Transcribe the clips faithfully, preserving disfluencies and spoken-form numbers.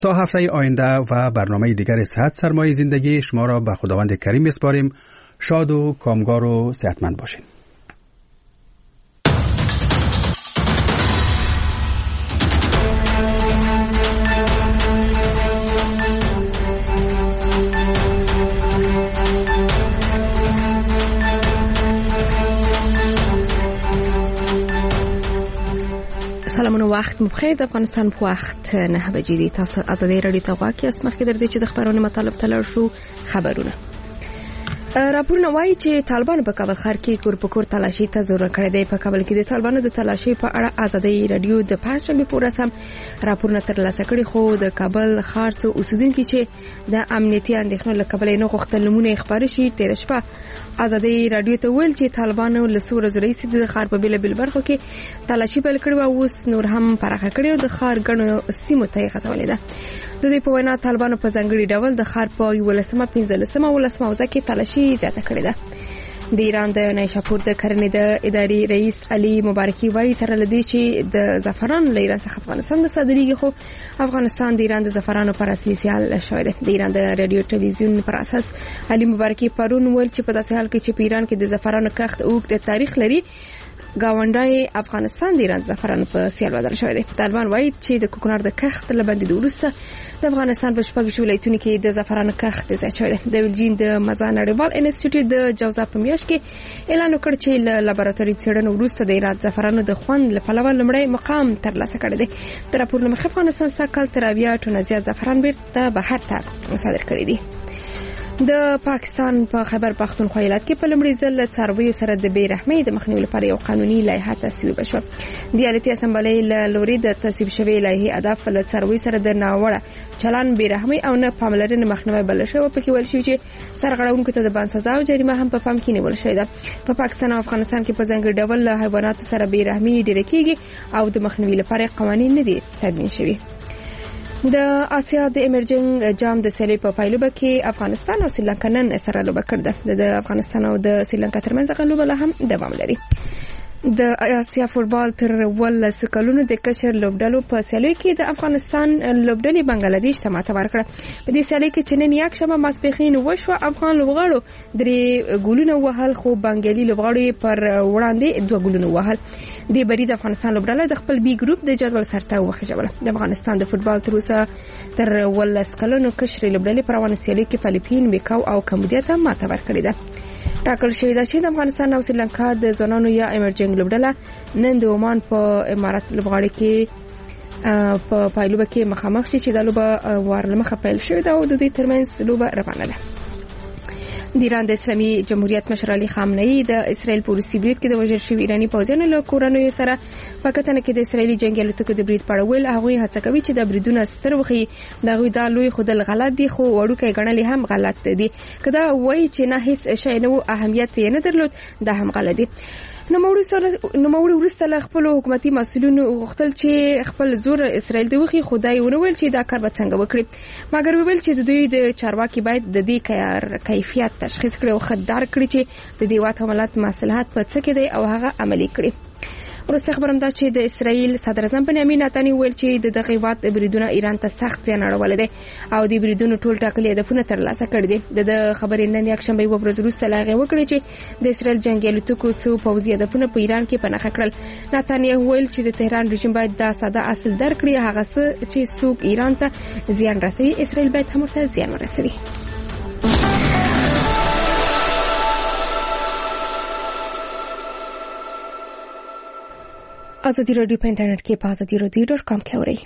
تا هفته آینده و برنامه دیگر صحت سرمایه زندگی شما را به خداوند کریم میسپاریم. شاد و کامگار و صحتمند باشین. سلامونه، وخت مو بخیر. د افغانستان په وخت نه بجې دي. تاسو ازادي رادیو ته غواړئ چې مخکې در دې چې د خبرونو مطلب تلل شو خبرونه. راپورونه وایي چې طالبان په کابل ښار کې کور په کور تلاشي ته زور کړی دی. په کابل کې د طالبانو د تلاشي په اړه ازادي رادیو د پنځشنبه په ورځ هم راپورونه ترلاسه کړي، خو د کابل ښار څو اوسیدونکو چې د امنیتي اندېښنو له کبله نه غوښتل نمونه خبري شي، تیر شپه ازادي رادیو ته ویل چې طالبانو له څو ورځې راهیسې د ښار په بیلابیلو برخو کې تلاشي پیل کړې او اوس نور هم پراخه کړې او د ښار ګڼو سیمو ته یې غځولې ده. د دوی په وینا طالبانو په ځانګړي ډول د ښار په یولسمه، پنځلسمه او لسمه حوزه کې تلاشي زیاته کړې ده. د ایران د نیشاپور د کرنې د ادارې رئیس علي مبارکي وایي سره لدی چې د زعفران له ایران څخه افغانستان د صادرېږي، خو افغانستان د ایران د زعفرانو پر اصلي سیال شوی دی. د ایران د رادیو ټلویزیون پر اساس علي مبارکي پرون ویل چې په داسې حال کې چې په ایران کې د زعفرانو کښت اوږد تاریخ لري، گاونډای افغانستان د ایران زعفرانو په سیال بدل شوی دی. طالبان وایي چې د کوکنار د کښت له بندېدو وروسته د افغانستان په شپږ ولایتونو کې د زعفرانو کښت زیات شوی دی. د بلجیم د مزان نړیوال انسټیټیوټ د جوزا په میاشت کې اعلان وکړ چې له لابراتواري څېړنو وروسته د ایران زعفرانو د خوند له پلوه لومړی مقام ترلاسه کړی دی. د راپور له مخې افغانستان سږ کال تر اویا ټنه زیات زعفران بیرته بهر ته صادر کړی دی. د پاکستان په خیبر پختونخوا ایالت کې په لومړي ځل څارویو سره د بې رحمۍ د مخنیوي لپاره یو قانوني لایحه تصویب شوه. د ایالتي اسمبلۍ له لوري د تصویب شوې لایحې هدف له څارویو سره د ناوړه چلند، بې رحمۍ او نه پاملرنې مخنیوی بلل شوی. په کې ویل شوی چې سرغړونکو ته د باندې سزا او جریمه هم په پام کې نیول شوې ده. په پاکستان او افغانستان کې په ځانګړي ډول له حیواناتو سره بې رحمۍ ډېره کېږي او د مخنیوي لپاره قوانین نه دي تدوین شوي. د آسیا د ایمرجنګ جام د سیالۍ په پایلوبه کې افغانستان او سریلانکا نن سره لوبه کړې. د افغانستان او د سریلانکا ترمنځ هغه لوبه هم دوام لري. د آسیا فوټبال تر ولس کلونو د کشر لوبډلو په سیالۍ کې د افغانستان لوبډلې بنگلاديش ته ماته ورکړه. په دې سیالۍ کې چې نن یک شنبه ماسپښین وشوه، افغان لوبغاړو درې ګولونه وهل، خو بنگالي لوبغاړو پر وړاندې دوه ګولونه وهل. د بری د افغانستان لوبډله د خپل بي ګروپ د جدول سرته وخښوله. د افغانستان د فوټبال تر اوسه تر ولس کلونو کشر لوبډلې پر روانه سیالۍ کې فلیپین، میکاو او کمبودیا ته ماته ورکړې ده. ټاکل شوی ده چې د افغانستان او سریلانکا د ځوانانو یا ایمرجنګ لوبډله نن د عمان په امارات لوبغاړي کې په پایلوبه کې مخامخ شي چې د لوبه وارلمخه پیل شوې ده او د دوی ترمنځ لوبه روانه ده. د ایران د اسلامي جمهوریت مشر علي خامنه‌ای د اسرائیل په روسي برید کې د وژل شوي ایراني پوځیانو له کورنیو سره په کتنه کې د اسرائیلي جنگي الوتکو د برید په اړه ویل. هغوی هڅه کوي چې د بریدونو ستر وخی د هغوی دا لوی خودل غلط دي، خو وړوکی ګڼل هم غلط دي. کدا وایي چې نه هیڅ شی نه اهمیت یې نه درلود، دا هم غلط دي. نوموړي وروسته له خپل حکومتي مسؤلینو غوښتل چې خپل زور اسرائیل د وخی خدای ونویل چې دا کار به څنګه وکړي، مګر ویل چې د دوی د چارواکي باید د دې کار کیفیت تشخیص کړي او خدار کړي چې د دې واټ حملات مصلحت په څه کې دی او هغه عملي کړي. ورسته خبرم دا چې د اسرائیل صدر اعظم بنیامین نتانیاهو ویل چې د دغه واټ بریدونه ایران ته سخت زیان اړولی دی او د بریدونو ټول ټاکلي هدفونه ترلاسه کړي دي. د خبرې نن یک شنبه یوه ورځ وروسته له هغې وکړې چې د اسرائیل جنګي الوتکو څو پوځي هدفونه په ایران کې په نښه کړل. نتانیاهو ویل چې د تهران رژیم باید دا ساده اصل درک کړي، هغه څه چې څوک ایران ته زیان رسوي اسرائیل باید هم ورته زیان ورسوي. ازادي رادیو په انټرنیټ کې په ازادي رادیو ډاټ کام کې اورئ.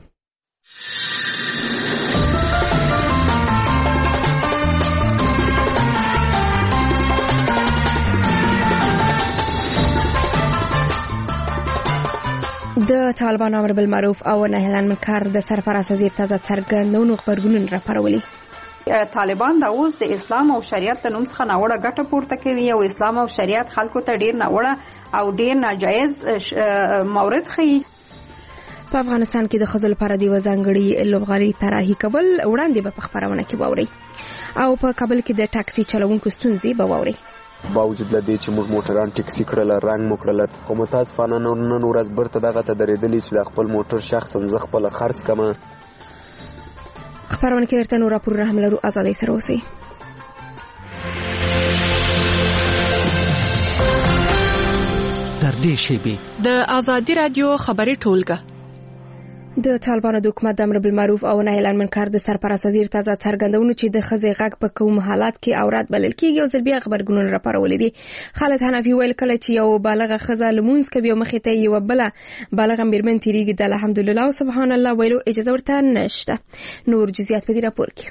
د طالبان امر بالمعروف او نهی عن المنکر د سرپرست وزیر تازه څرګندونو خبرګونونه راپارولي. طالبان دا اوس د اسلام او شریعت له نوم څخه ناوړه ګټه پورته کوي او اسلام او شریعت خلکو ته ډیر ناوړه او ډیر ناجایز مورد ښیي. په افغانستان کې د ښځو لپاره د یوه ځانګړي لوبغالي طراحي کول وړاندې به په خپرونه کې واورئ او په کابل کې د ټاکسي چلوونکو ستونزې به واورئ. باوجود له دې چې موږ موټران ټیکسي کړل، رنګ مو کړل، خو متاسفانه نن ورځ برته دغه ته درېدلې چې د خپل موټر شخصا زه خپل خرڅ کمه. خبرونه کې درته نور راپورونه هم لرو. ازادي سره اوسئ. تر دې شیبې د ازادي رادیو خبري ټولګه د طالبانو د حکومت د امر بالمعروف او نهي عن المنکر د سرپرست وزیر تازه څرګندونه چې د خزې غږ په کوم حالات کې اورات بلل کېږي او ځل بیا خبرګونونه راپارولې دي. خالد حنفي ویل کله چې یو بالغه خزه لمونځ کوي او مخې ته یو بل بالغه میرمن تیریږي د الحمدلله او سبحان الله ویلو اجازه ورته نشته. نور جزئیات په دې راپور کې.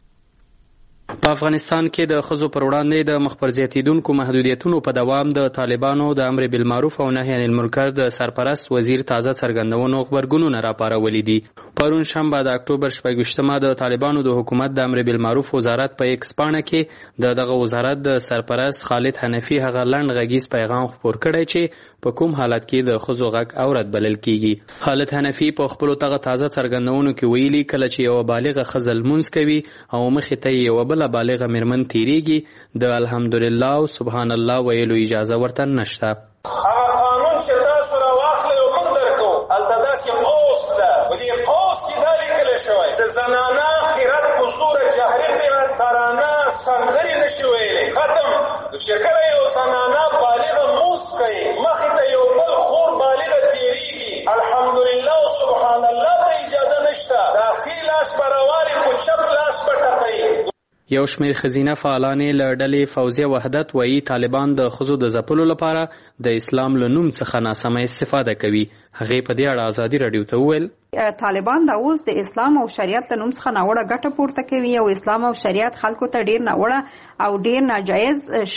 په افغانستان کې د ښځو پر وړاندې د مخ پر زیاتېدونکو محدودیتونو په دوام د طالبانو د امر بالمعروف او نهي عن المنکر د سرپرست وزیر تازه څرګندونو خبرګونونه راپارولي دي. پرون شنبه د اکتوبر شپږویشتمه د طالبانو د حکومت د امر بالمعروف وزارت په ایکس پاڼه کې د دغه وزارت د سرپرست خالد حنفي هغه لنډ غږیز پیغام خپور کړی چې په کوم حالت کې د ښځو غږ اورت بلل کیږي. خالد حنفي په خپل تغه تازه څرګندونو کې ویلي کله چې یو بالغه ښځه لمونځ کوي او مخې ته یو بل بالغه میرمن تیریږي د الحمدلله او سبحان الله ویلو اجازه ورته نشته. هغه قانون چې تاسو راواخلئ او موږ درکو هلته داسې قوس ده. په دې قوس کې دا لیکل شوی د زنانه قرت په صورت جهري قرت ترانه سندرې نشي ویلی. ختم. چې کله یو زنانه بالغه لمونځ کوي مخې ته یو بل خور بالغه تیریږي الحمدلله او سبحان الله ته اجازه نشته. دا ښي لاس به راوالي خو چپ لاس به ټپوي. یو شمېر ښځینه فعالانې له ډلې فوزیه وحدت وایي طالبان د ښځو د ځپلو لپاره د اسلام له نوم څخه ناسمه استفاده کوي. هغې په دې اړه ازادي راډیو ته وویل طالبان دا اوس د اسلام او شریعت له نوم څخه ناوړه ګټه پورته کوي او اسلام او شریعت خلکو ته ډیر ناوړه او ډیر ناجایز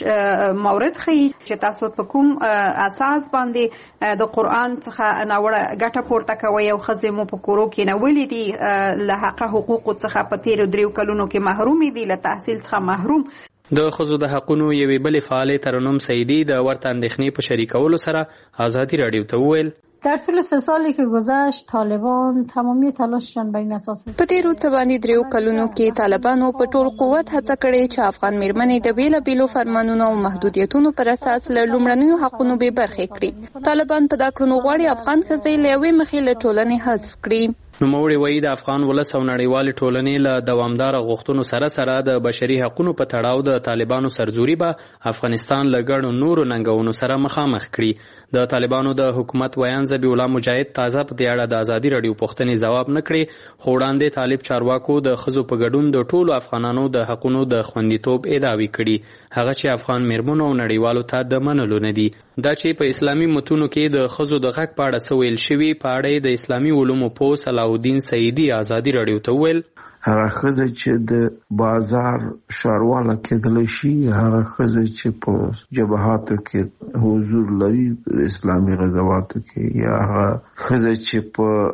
مورد ښیي چې تاسو په کوم اساس باندې د قرآن څخه ناوړه ګټه پورته کوي او ښځې مو په کورو کې نولې دي له حق حقوقو څخه په تیرو دریو کلونو کې محروم دي له تحصیل څخه محروم. د ښځو د حقونو یوې بلې فعالې ترنم سعیدی د ورته اندېښنې په شریکولو سره ازادي راډیو ته وویل در طول سه سالی که گذشت طالبان تمامی تلاششان بر این اساس بود. په تیرو څه باندې دریو کلونو کې طالبانو په ټول قوت هڅه کړې چې افغان میرمنې د بیلابیلو فرمانونو او محدودیتونو پر اساس له لومړنیو حقونو بې برخې کړي. طالبان په دا کړنو غواړي افغان ښځې له یوې مخې له ټولنې حذف کړي. نوموړي وایي د افغان ولس او نړیوالې ټولنې له دوامداره غوښتنو سره سره د بشري حقونو په تړاو د طالبانو سرزوري به افغانستان له ګڼو نورو ننګونو سره مخامخ کړي. د طالبانو د حکومت ویان ذبیح الله مجاهد تازه په دې اړه د ازادي راډیو پوښتنې ځواب نه کړي خو وړاندې طالب چارواکو د ښځو په ګډون د ټولو افغانانو د حقونو د خوندیتوب ادعاوې کړي. هغه چې افغان میرمنو او نړیوالو ته د منلو نه دي. دا چې په اسلامي متونو کې د ښځو د غږ په اړه څه ویل شوي په اړه د اسلامي علومو پوه صلاحالدین سعیدي ازادي راډیو ته وویل هغه ښځه چې د بازار ښارواله کېدلی شي هغه ښځه چې په جبهاتو کې حضور لري د اسلامي غزواتو کې یا هغه ښځه چې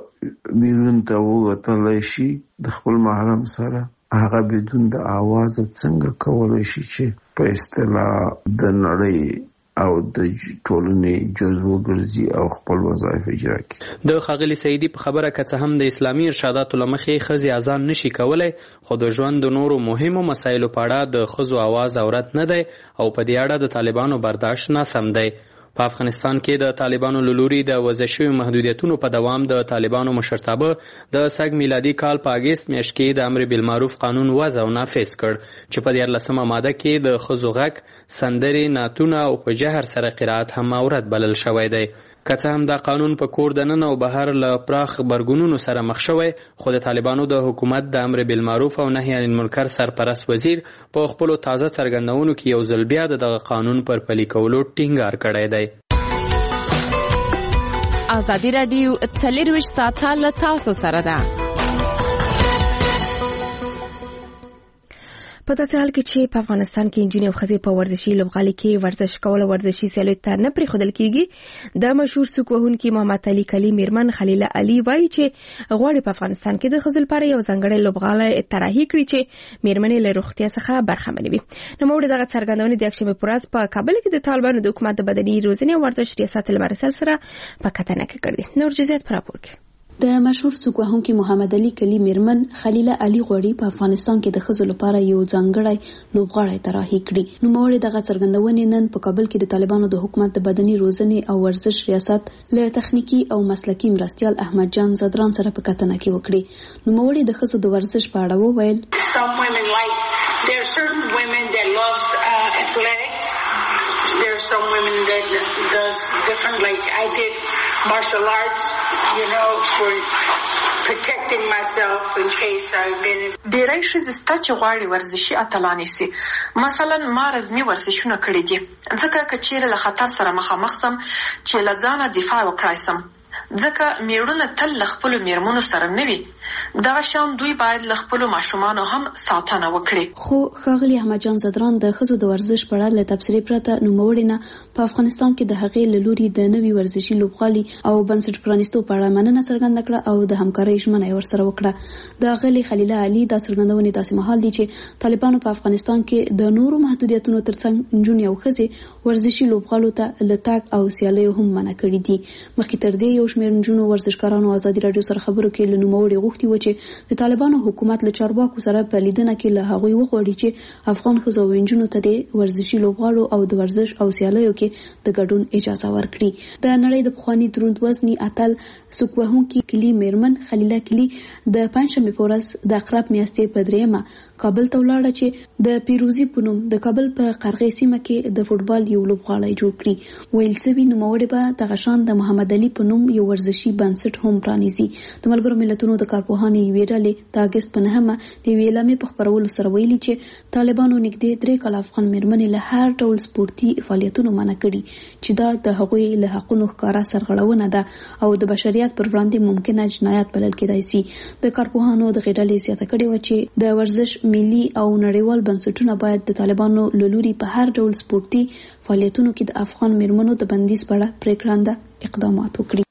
په بیرون ته ووتلی شي د خپل محرم سره هغه بدون د آوازه څنګه کولی شي چې په اصطلاح د نړۍ او د ټولنې جزو وګرځي او خپل وظایف اجرا کړي. د ښاغلي سعیدي په خبره که څه هم د اسلامي ارشاداتو له مخې ښځې اذان نشي کولی خو د ژوند د نورو مهمو مسایلو په اړه د ښځو اواز اورت نه دی او په دې اړه د طالبانو برداشت ناسم دی. په افغانستان کې د طالبانو له لوري د وضع شویو محدودیتونو په دوام د طالبانو مشرتابه د سږ میلادي کال په اګست میاشت کې د امر بالمعروف قانون وضع او نافذ کړ چې په دیارلسمه ماده کې د ښځو غږ سندرې نعتونه او په جهر سره قرائت هم اورت بلل شوی دی. که څه هم دا قانون په کور دننه او بهر له پراخ غبرګونونو سره مخ شوی خو د طالبانو د حکومت د امر بالمعروف او نهي عن المنکر سرپرست وزیر په خپلو تازه څرګندونو کې یو ځل بیا د دغه قانون پر پلي کولو ټینګار کړی دی. ازادي راډیو څلرویشت ساعته له تاسو سره ده. په داسې حال کې چې په افغانستان کې نجونې او ښځې په ورزشي لوبغالي کې ورزش کول او ورزشي سیالیو ته نه پرېښودل کېږي د مشهور سوک وهونکي محمد علي کلي میرمن خلیله علي وایي چې غواړي په افغانستان کې د ښځو لپاره یو ځانګړی لوبغالی طراحي کړي چې میرمنې له روغتیا څخه برخمنې وي. نوموړي دغه څرګندونې د یکشنبې په ورځ په کابل کې د طالبانو د حکومت د بدني روزنې او ورزش ریاست له مرسل سره په کتنه کې کړې. نور جزئیات په راپور کې. د مشهور څوکوهونکي محمد علي کلی میرمن خلیله علي غوړي په افغانستان کې د ښځو لپاره یو ځانګړی لوبغاړی طراحي کړي. نوموړي دغه څرګندونې نن په کابل کې د طالبانو د حکومت د بدني روزنې او ورزش ریاست له تخنیکی او مسلکي مرستیال احمد جان زدران سره په کتنه کې وکړي. نوموړي د ښځو د ورزش په اړه وویل: Some women like there are certain women that loves uh, athletics. There are some women that does different, like I did martial arts, you know, for protecting myself in case I've been. ډیری ښځې سته چې غواړي ورزشي اتلانې سي. مثلا ما رزمي ورزشونه کړي دي ځکه که چیرې له خطر سره مخامخ سم چې له ځانه دفاع وکړای سم، ځکه میړونه تل له خپلو میرمنو سره نه وي. دغه شان دوی باید له خپلو ماشومانو هم ساتنه وکړي. خو ښاغلي احمد جان زدران د ښځو د ورزش په اړه له تبصرې پرته نوموړي نه په افغانستان کې د هغې له لوري د نوي ورزشي لوبغالي او بنسټ پرانیستو په اړه مننه څرګنده کړه او د همکارۍ ژمنه یې ورسره وکړه. د ښاغلي خلیله علي دا څرګندونې داسې مهال دي چې طالبانو په افغانستان کې د نورو محدودیتونو ترڅنګ نجونې او ښځې ورزشي لوبغالو ته له تګ او سیالیو هم منع کړي دي. مخکې تر دې یو شمېر نجونو ورزشکارانو ازادي راډیو سره خبرو کې له نوموړي غوښتي و چې د طالبانو حکومت له چارواکو سره په لیدنه کې له هغوی وغواړي چې افغان ښځو او نجونو ته د ورزشي لوبغاړو او د ورزش او سیالیو کې د ګډون اجازه ورکړي. د نړۍ د پخواني دروند وزني اتل څوکوهونکي کلی میرمن خلیله کلی د پنځشنبې په ورځ د اقرب میاشتې په دریمه کابل ته ولاړه چې د پیروزي په نوم د کابل په قرغې سیمه کې د فوټبال یو لوبغالی جوړ کړي. ویل سوي نوموړي به دغه شان د محمد علي په نوم یو ورزشي بنسټ هم پرانیزي. د ملګرو ملتونو د کارپوهانو یوې ډلې د اګست په نهمه د یوې اعلامیې په خپرولو سره ویلي چې طالبانو نږدې درې کاله افغان میرمنې له هر ډول سپورتي فعالیتونو منع کړي چې دا د هغوی له حقونو ښکاره سرغړونه ده او د بشریت پر وړاندې ممکنه جنایت بلل کېدای سي. د کارپوهانو د غډلې زیاته کړې و چې د ورزش ملي او نړیوال بنسټونه باید د طالبانو له لوري په هر ډول سپورتي فعالیتونو کې د افغان میرمنو د بندیز په اړه پریکړنده اقدامات وکړي.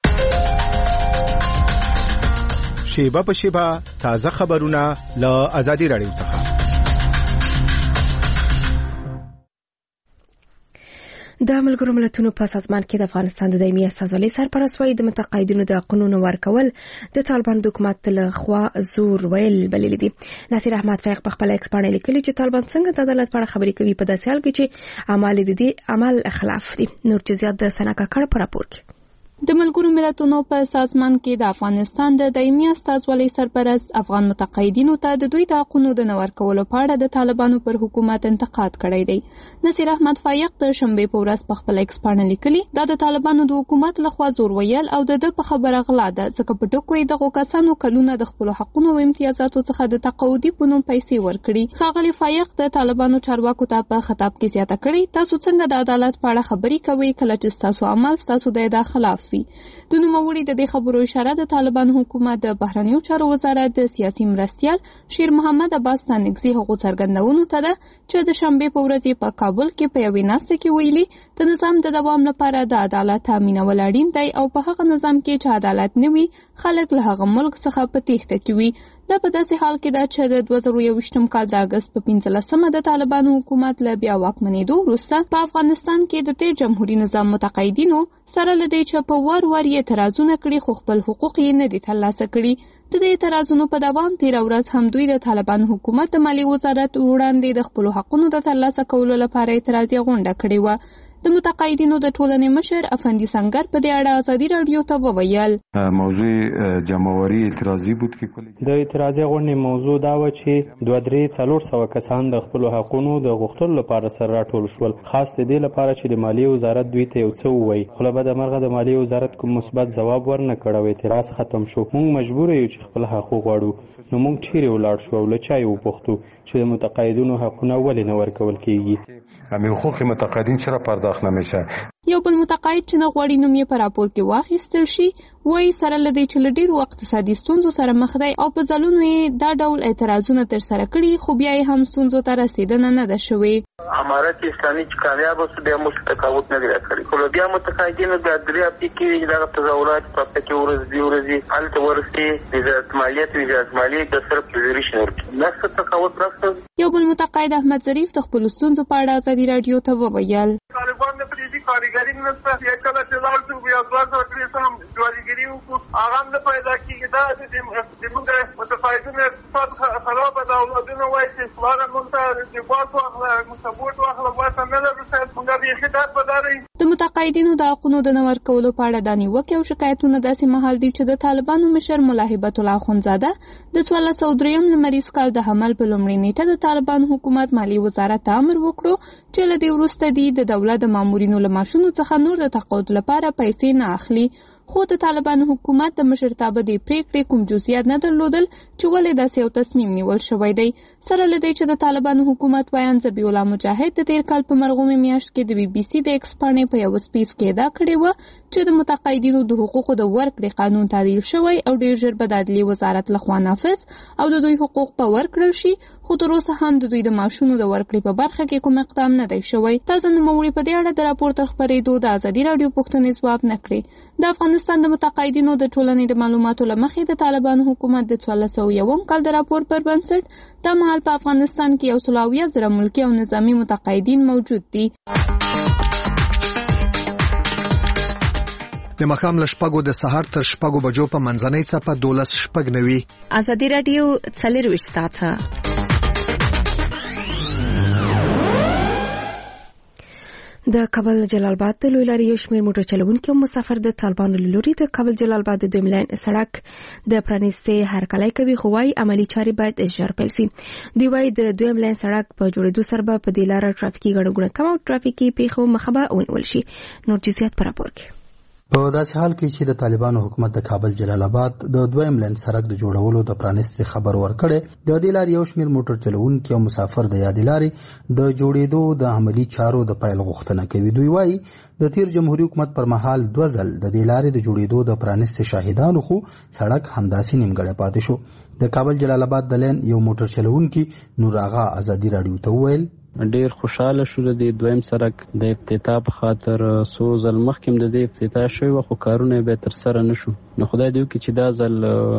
شیبه په شیبه تازه خبرونه له ازادي راډیو څخه. د ملګرو ملتونو په سازمان کې د افغانستان د دایمي استازولۍ سرپرست وايي د متقاعدینو د حقونو ورکول د طالبان د حکومت له خوا زور ویل بلل دي. نصیر احمد فیق په خپل ایکس باندې لیکلي چې طالبان څنګه د عدالت په اړه خبرې کوي په داسې حال کې چې اعمال د دې عمل خلاف دي. نور جزئیات د سنا کاکړ په راپور کې. د ملګرو ملتونو په سازمان کې د افغانستان د دایمي استازولۍ سرپرست افغان متقاعدینو ته د دوی د حقونو د نه ورکولو په اړه د طالبانو پر حکومت انتقاد کړی دی. نصیر احمد فایق د شنبې په ورځ په خپل ایکس باندې لیکلي دا د طالبانو د حکومت لخوا زور ویل او د د په خبره غلا ده ځکه په ټکو یې دغه کسانو کلونه د خپل حقونو او امتیازاتو څخه د تقاعدي په نوم پیسې ورکړي. ښاغلي فایق د طالبانو چارواکو ته په خطاب کې زیاته کړې تاسو څنګه د عدالت په اړه خبرې کوئ کله چې تاسو عمل تاسو د خلاف وي. د نوموړي د دې خبرو اشاره د طالبان حکومت د بهرنیو چارو وزارت د سیاسي مرستیال شیر محمد عباس تنګزي هغو څرګندونو ته ده چې د شنبې په ورځ په کابل کې په یوې ناسته کې ویلي د نظام د دوام لپاره د عدالت تامینول اړین دی او په هغه نظام کې چې عدالت نه وي خلک له هغه ملک څخه په تېښته کې وي. دا په داسې حال کې ده چې د دوه زره یوویشتم کال د اګست په پنځلسمه د طالبانو حکومت له بیا واکمنېدو وروسته په افغانستان کې د تیر جمهوریت نظام متقاعدینو سره له دې چې په وار وار یې اعتراضونه کړي خو خپل حقوق یې نه دي ترلاسه کړي. د دې اعتراضونو په دوام تیره ورځ هم دوی د طالبان حکومت د مالیې وزارت وړاندې د خپلو حقونو د ترلاسه کولو لپاره اعتراضي غونډه کړې وه. د متقاعدینو د ټولنې مشر افندي سنگر په دې اړه ازادي راډیو ته وویل موضوع جمعواري اعتراضي بود کې د اعتراضي غونډې موضوع دا و چې دوه درې څلور سوه کسان د خپلو حقونو د غوښتلو لپاره سره راټول شول خاص د دې لپاره چې د مالیې وزارت دوی ته یو څه ووایي خو له بده مرغه د مالیې وزارت کوم مثبت ځواب ورنه کړ او اعتراض ختم شو. موږ مجبور یو چې خپل حقوق غواړو نو موږ چیرې ولاړ شو او له چا یې وپوښتو چې د متقاعدینو حقونه ولې نه ورکول کیږي. همین حقوق متقاعدین چرا پرداخت نمیشه؟ یو بل متقاعد چې نه غواړي نوم یې په راپور کې واخیستل شي وایي سره له دې چې له ډېرو اقتصادي ستونزو سره مخ دی او په ځلونو یې دا ډول اعتراضونه ترسره کړي خو بیا یې هم ستونزو ته رسېدنه نه ده شوې. امارت اسلامي چې کامیاب اوسو بیا موږ تقاعد نه دی راکړی خو له بیا متقاعدینو دا درې هفتې کېږي چې دغه تظاهرات په هفته کې ورځ دوې ورځې هلته ورسې وزارت مالیات وزارت مالیې د صرف پریزریشن ورکړي نسته تقاعد راسته. یو بل متقاعد احمد ظریف د خپلو ستونزو په اړه ازادي راډیو ته وویل طالبان د پریزي کارګر کریم نشته. یا کله چې لاړ شو بیا دوه سوه درې سوه جوالګري وکړو هغه هم نه پیدا کېږي. دا زموږ متقاعدینو اقتصاد خرابه ده. اولادونه وایي چې پلاره موږ ته لباس واخله، موږ ته بوټ واخله، باسه نه لرو صاحب. موږ بیخي ډار په ډاره یو. د متقاعدینو د حقونو د نه ورکولو په اړه دا نیوکې او شکایتونه داسې مهال دي چې د طالبانو مشر ملا هیبت الله اخندزاده د څوارلس سوه درېیم لمریز کال د حمل په لومړۍ نیټه د طالبانو حکومت مالیې وزارت ته امر وکړو چې له دې وروسته دې د دولت د مامورینو له معاشونو څخه نور د تقاعد لپاره پیسې نه اخلي. خو د طالبانو حکومت د مشرتابه د پریکړې کوم جزئیات نه درلودل چې ولې داسې یو تصمیم نیول شوی دی. سره له دې چې د طالبانو حکومت ویان ذبیح الله مجاهد د تیر کال په مرغومې میاشت کې د بي بي سي د ایکس پاڼې په یو سپیس کې ادعا کړې وه چې د متقاعدینو د حقوقو د ورکړې قانون تعدیل شوی او ډېر ژر به د عدلیې وزارت لخوا نافذ او د دوی حقوق به ورکړل شي. خو تر اوسه هم د دوی د معاشونو د ورکړې په برخه کې کوم اقدام نه دی شوی. تازه نوموړي په دې اړه د راپور تر خپرېدو د ازادي راډیو پوښتنې ځواب نه کړې. د افغانستان د متقاعدینو د ټولنې د معلوماتو له مخې د طالبانو حکومت د څوارلس سوه یوم کال د راپور پر بنسټ دا مهال په افغانستان کې یو سل اویا زره ملکي او نظامي متقاعدین موجود دي. د ماښام له شپږو د سهار تر شپږو بجو په منځنۍ څپه دولس شپږ نوي ازادي راډیو څلرویشت ساعته. د کابل جلال آباد د لوی لارې یو شمېر موټر چلوونکي او مسافر د طالبانو له لوري د کابل جلال آباد د دویم لاین سړک د پرانیستې هرکلی کوي، خو وايي عملي چارې باید ژر پیل شي. دوی وايي د دویم لاین سړک په جوړېدو سره به په دې لاره ټرافیکي ګڼه ګوڼه کم او ټرافیکي پیښو مخه به ونیول شي. نور جزئیات په راپور کې. په داسې حال کې چې د طالبانو حکومت د کابل جلال آباد د دویم لین سړک د جوړولو د پرانیستې خبر ورکړي، د دې لارې یو شمېر موټر چلوونکي او مسافر د یادې لارې د جوړېدو د عملي چارو د پیل غوښتنه کوي. دوی وایي د تیر جمهوریت حکومت پر مهال دوه ځل د دې لارې د جوړېدو د پرانیستې شاهدانو خو سړک همداسې نیمګړی پاتې شو. د کابل جلال آباد د لین یو موټر چلوونکي نور آغا ازادي راډیو ته وویل ډیر خوشاله شو د دویم سړک د افتتاح په خاطر څو ځل مخکې د دې افتتاح شوی و خو کارونه به تر سره نشو. نو خدای دې وکړي چې دا ځل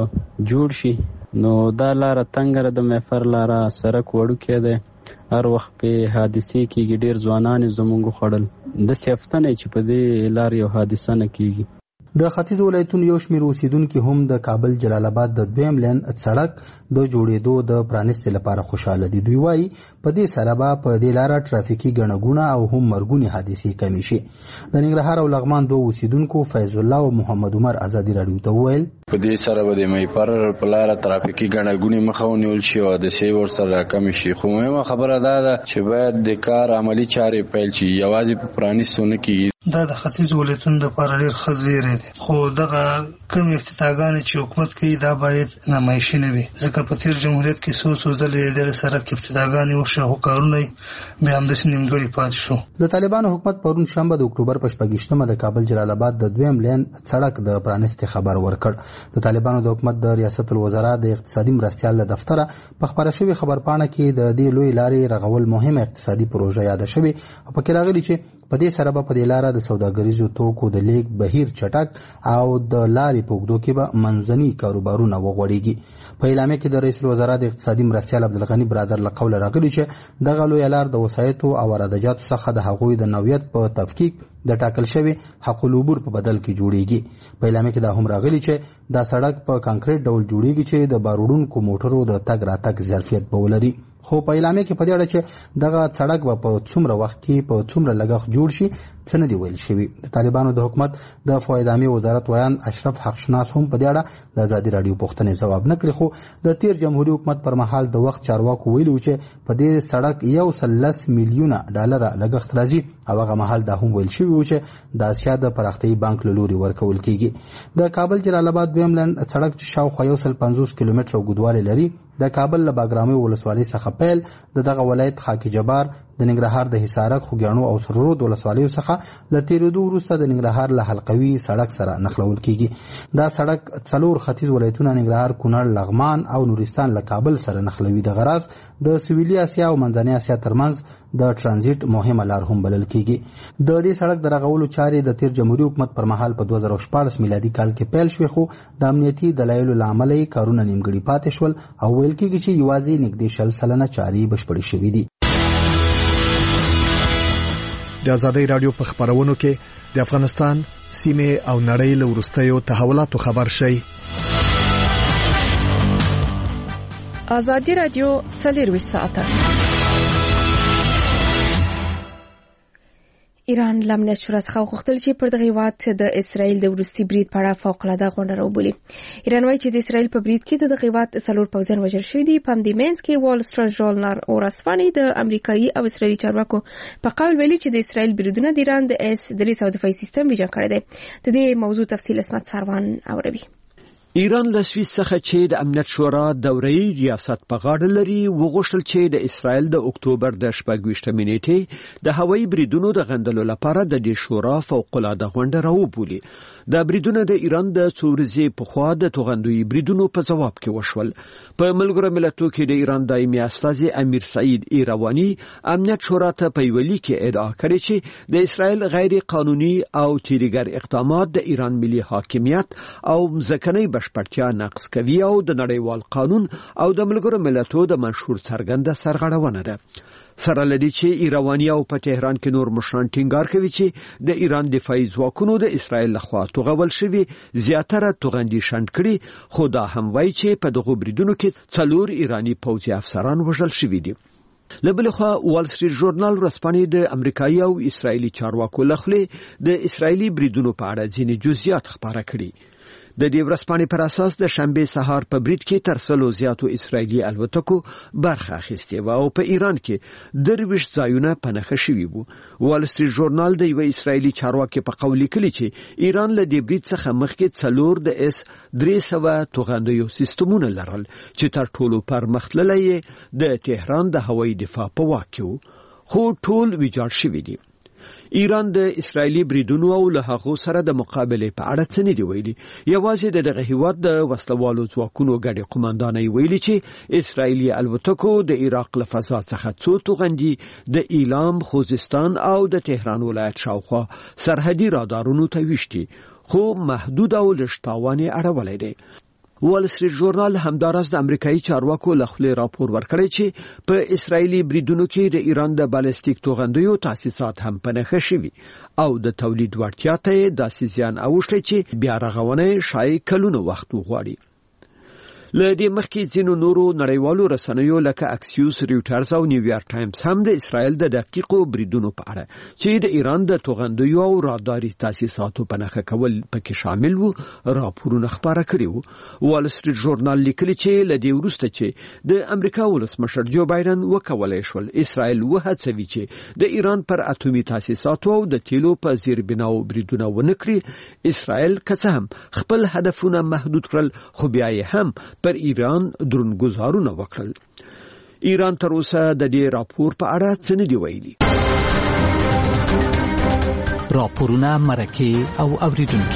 جوړ شي. نو دا لاره تنګه د محفر لاره سړک وړوکی دی، هر وخت په حادثې کېږي، ډیر ځوانان زمونږ خوړل د سیافتنه چې په دې لار یو حادثه نه کېږي. د ختیځ ولایتونو یو شمېر اوسیدونکي هم د کابل جلال آباد د دویم لین سړک د جوړېدو د پرانیستې لپاره خوشاله دي. دوی وایي په دې سره به په دې لاره ټرافیکي ګڼه ګوڼه او هم مرګونې حادثې کمې شي. د ننګرهار او لغمان دوه اوسیدونکو فیض الله او محمد عمر ازادي راډیو ته وویل په دې سره به د میپر په لاره ټرافیکي ګڼه ګوڼې مخه ونیول شي او حادثې ورسره کمې شي. خو مهمه خبره دا ده چې باید د کار عملي چارې پیل شي، یوازې په پرانیستو نه کېږي. دا د ختیځ ولایتونو دپاره ډېر ښه زیری دی، خو دغه کوم افتتاحګانې چې حکومت کوي دا باید نمایشي نه وي، ځکه په تیر جمهوریت کې څو څو ځلې دغه سړک افتتاحګانې وشوه خو کارونه یې بیا همداسې نیمګړي پاتې شو. د طالبانو حکومت پرون شنبه د اکتوبر په شپږیشتمه د کابل جلال آباد د دویم لین سړک د پرانیستې خبر ورکړ. د طالبانو د حکومت د ریاست الوزرا د اقتصادي مرستیال له دفتره په خبره شوې خبرپاڼه کې د دې لوی لارې رغول مهمه اقتصادي پروژه یاده شوې او پکې راغلي چې په دې سره به په دې لاره د سوداګریزو توکو د لیږد بهیر چټک او د لارې په اوږدو کې به منځني کاروبارونه وغوړېږي. په اعلامیه کې د رئیس الوزرا د اقتصادي مرستیال عبدالغني برادر له قوله راغلي چې دغه لویه لار د وسایطو او واردجاتو څخه د هغوی د نوعیت په تفکیک د ټاکل شوی حق العبور په بدل کې جوړیږي. په اعلامیه کې دا هم راغلي چې دا سړک په کانکریټ ډول جوړیږي چې د باروړونکو موټرو د تګ راتګ ظرفیت به ولري. خو په اعلامیه کې په دې اړه چې دغه سړک به په څومره وخت کې په څومره لګښت جوړ شي څه نه دی ویل شوي. د طالبانو د حکومت د فواید عامې وزارت ویان اشرف حقشناس هم په دې اړه د ازادي راډیو پوښتنې ځواب نه کړي، خو د تیر جمهوریت حکومت پر مهال د وخت چارواکو ویلي چې په دې سړک یو سل لس میلیونه ډالره لګښت راځي او هغه مهال دا هم ویل شوي و چې د اسیا د پراختیایي بانک له لوري ورکول کیږي. د کابل جلال آباد دویم لین سړک چې شاوخوا یو سل پنځوس کیلومتره اوږدوالی لري د کابل له باګرامي ولسوالۍ څخه پیل د دغه ولایت خاکی جبار د ننګرهار د حصارک خوږیاڼو او سرود ولسوالیو څخه له تیرېدو وروسته د ننګرهار له حلقوي سړک سره نښلول کیږي. دا سړک څلور ختیځ ولایتونه ننګرهار، کونړ، لغمان او نورستان له کابل سره نښلوي. د غراض د سویلي اسیا او منځنۍ اسیا ترمنځ د ټرانزیټ مهمه لار هم بلل کیږي. د دې سړک د رغولو چارې د تیر جمهوریت حکومت پر مهال په دوه زره شپاړس میلادي کال کې پیل شوې، خو د امنیتي دلایلو له امله یې کارونه نیمګړي پاتې شول او ویل کیږي چې یوازې نږدې شل سلنه چارې بشپړې شوې دي. د ازادي رادیو په خبرونو کې د افغانستان سیمه او نړۍ له ورستیو تحولاتو خبر شي. ازادي رادیو څلور ساعته. ایران لمنه شورا څخه غوښتل چې پر دغه هیواد د اسرایل د وروستي برید په اړه فوق‌العاده غونډه راوبولي. ایران وایي چې د اسرایل په برید کې د دغه هیواد څلور پوځیان وژل شوي دي. په همدې منځ کې وال سټریټ ژورنال او رسنۍ د امریکایي او اسرایلي چارواکو په قول ویلي چې د اسرایل بریدونه د ایران د اس درې سوه دفاعي سیستم ویجن کړی دی. د دې موضوع تفصیل اسمت سروان اوروي. ایران له سویس څخه چې د امنیت شورا دوري ریاست په غاړه لري وغوښتل چې د اسرایل د اکتوبر د شپږویشتمې نیټې د هوایي بریدونو د غندلو لپاره د دې شورا فوق‌العاده غونډه راوبولي. د بریدونو د ایران د څو ورځې پخوا د توغندوي بریدونو په جواب کې وشول. په ملګرو ملتونو کې د ایران دایمي استازي امیر سعید ایروانی امنیت شورا ته په ویلي کې ادعا کړې چې د اسرایل غیر قانوني او تیریګر اقدامات د ایران ملي حاکمیت او ځکهنی بشپړتیا نقض کوي او د نړیوال قانون او د ملګرو ملتونو د منشور څرګنده سرغړونه ده. سره لدی چې ایروانی او په تهران کې نور مشران ټینګار کوي چې د ایران دفاعي ځواکونو د اسرایل لخوا توغول شوی زیاتره توغندي شند کړي، خو دا هم وایي چې په دغه بریدونو کې څلور ایرانی پوځي افسران وژل شوي دي. لبلخوا وال سټریټ ژورنال رسپانې د امریکایي او اسرایلی چارواکو لخوا د اسرایلی بریدونو په اړه ځینې جزئیات خبره کړي. د دې ورځپاڼې پر اساس د شنبه سهار په برید کې تر سلو زیاتو اسرایلی الوتکو برخه اخیستې و او په ایران کې درویش ځایونه پنهخه شوي وو. وال سټریټ ژورنال د یو اسرایلی چارواکي په قول لیکلی چې ایران له دې برید څخه مخکې څلور د اس درې سوه توغندیو سیستمونه لرل چې تر ټولو پرمختللی د تهران د هوایي دفاع په واک کې وو، خو ټول ویجاړ شوي دي. ایران د اسرایلی بریدونو او له هغه سره د مقابله په اړه څه نه دی ویلي. یوازې د دغه هیواد د وسلوالو ځواکونو ګډي قوماندانۍ ویلي چې اسرایلی الوتکو د عراق له فضا څخه څو توغندي د ایلام، خوزستان او د تهران ولایت شاوخوا سرحدي رادارونو ته وشتي، خو محدود او لشتاوانه اړولې دي. وال سټریټ ژورنال همدارس د امریکایي چارواکو لخوا راپور ورکړی چې په اسرایلی بریدونو کې د ایران د بالستیک توغندیو تاسیسات هم پنهخه شوي او د تولید وړتیا ته داسې زیان اوښتی چې بیا رغونه شای کلونه وخت وغواړي. له دې مخکې ځینو نورو نړیوالو رسنیو لکه اکسیوس، ریوټرز او نیویارک ټایمز هم د اسرایل د دقیقو بریدونو په اړه چې د ایران د توغندیو او راداري تاسیساتو پنهخه کول پکې شامل وو راپورونه خبره کړي وو. وال سټریټ ژورنال لیکلي چې له دې وروسته چې د امریکا ولسمشر جو بایدن وکولای شول اسرایل وهڅوي چې د ایران پر اټومي تاسیساتو او د تیلو په زیربناو بریدونه ونه کړي، اسرایل که څه هم خپل هدفونه محدود کړل خو بیا یې هم پر ایران درنګزارونه وکړل. ایران تر اوسه د دې راپور په اړه څه نه دی ویلي. راپورونه مرکه او اوریدونکو.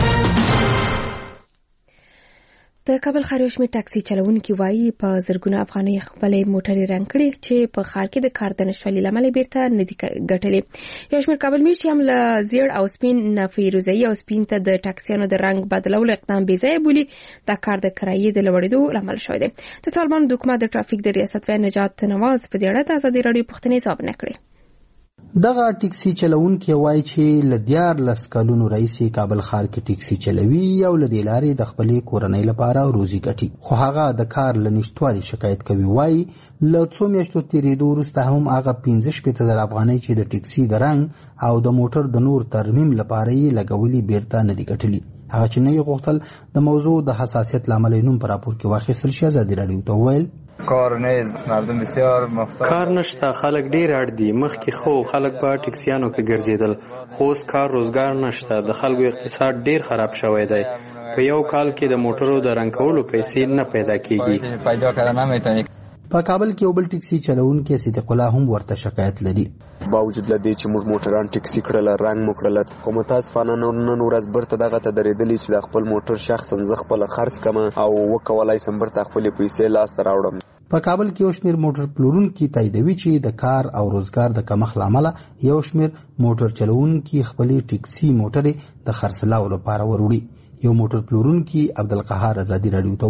د کابل ښار یو شمېر ټاکسي چلوونکي وایي په زرګونه افغانۍ خپلې موټرې رنګ کړي چې په ښار کې د کار د نشتوالي له امله بیرته نه دي ګټلې. یو شمېر کابل میشتي هم له زیړ او سپین نه فیروزه‌ایي او سپین ته د ټاکسیانو د رنګ بدلولو اقدام بې ځایه بولي. دا کار د کرایې د لوړېدو لامل شوی دی. د طالبانو د حکومت د ټرافیک د ریاست وزیر نجات نواز په دې اړه د ازادي راډیو پوښتنې ځواب نه کړې. دغه ټیکسي چلوونکي وایي چې له دیارلس کلونو راهیسې کابل ښار کې ټیکسي چلوي او له دې لارې د خپلې کورنۍ لپاره روزي ګټي، خو هغه د کار له نشتوالي شکایت کوي. وایي له څو میاشتو تېرېدو وروسته هم هغه پنځه شپېته زره افغانۍ چې د ټیکسي د رنګ او د موټر د نور ترمیم لپاره یې لګولي بیرته نه دي ګټلي. هغه چې نه یې غوښتل د موضوع د حساسیت له امله نوم په راپور کې واخیستل شي. ازادي راډیو ته وویل کار نیست، مردم بسیار محتاج، کار نشته، خلک ډیر اړ دي. مخکې خو خلک په ټیکسیانو کې ګرځیدل، خو اوس کار روزګار نشته. د خلکو اقتصاد ډیر خراب شوی دی. په یو کال کې د موټرو د رنګ کولو پیسې نه پیدا کیږي. پیدا کړه نه میتونی. په کابل کې یو بل ټیکسي چلوونکی صدیق الله هم ورته شکایت لري. باوجود لدې چې موږ موټران ټیکسي کړل، رنګ مو کړل، خو متاسفانه نن ورځ برته دغه ته درېدلی چې د خپل موټر شخصا زه خپل خرڅ کم او وکولای سم برته خپل پیسې لاس ته راوړم. په کابل کې یو شمېر موټر پلورونکي تاییدوي چې د کار او روزګار د کمښت له امله یو شمېر موټر چلوونکي خپلې ټیکسي موټرې د خرڅلاو لپاره وروړي. یو موټر پلورونکي عبدالقهار ازادي راډیو ته وویل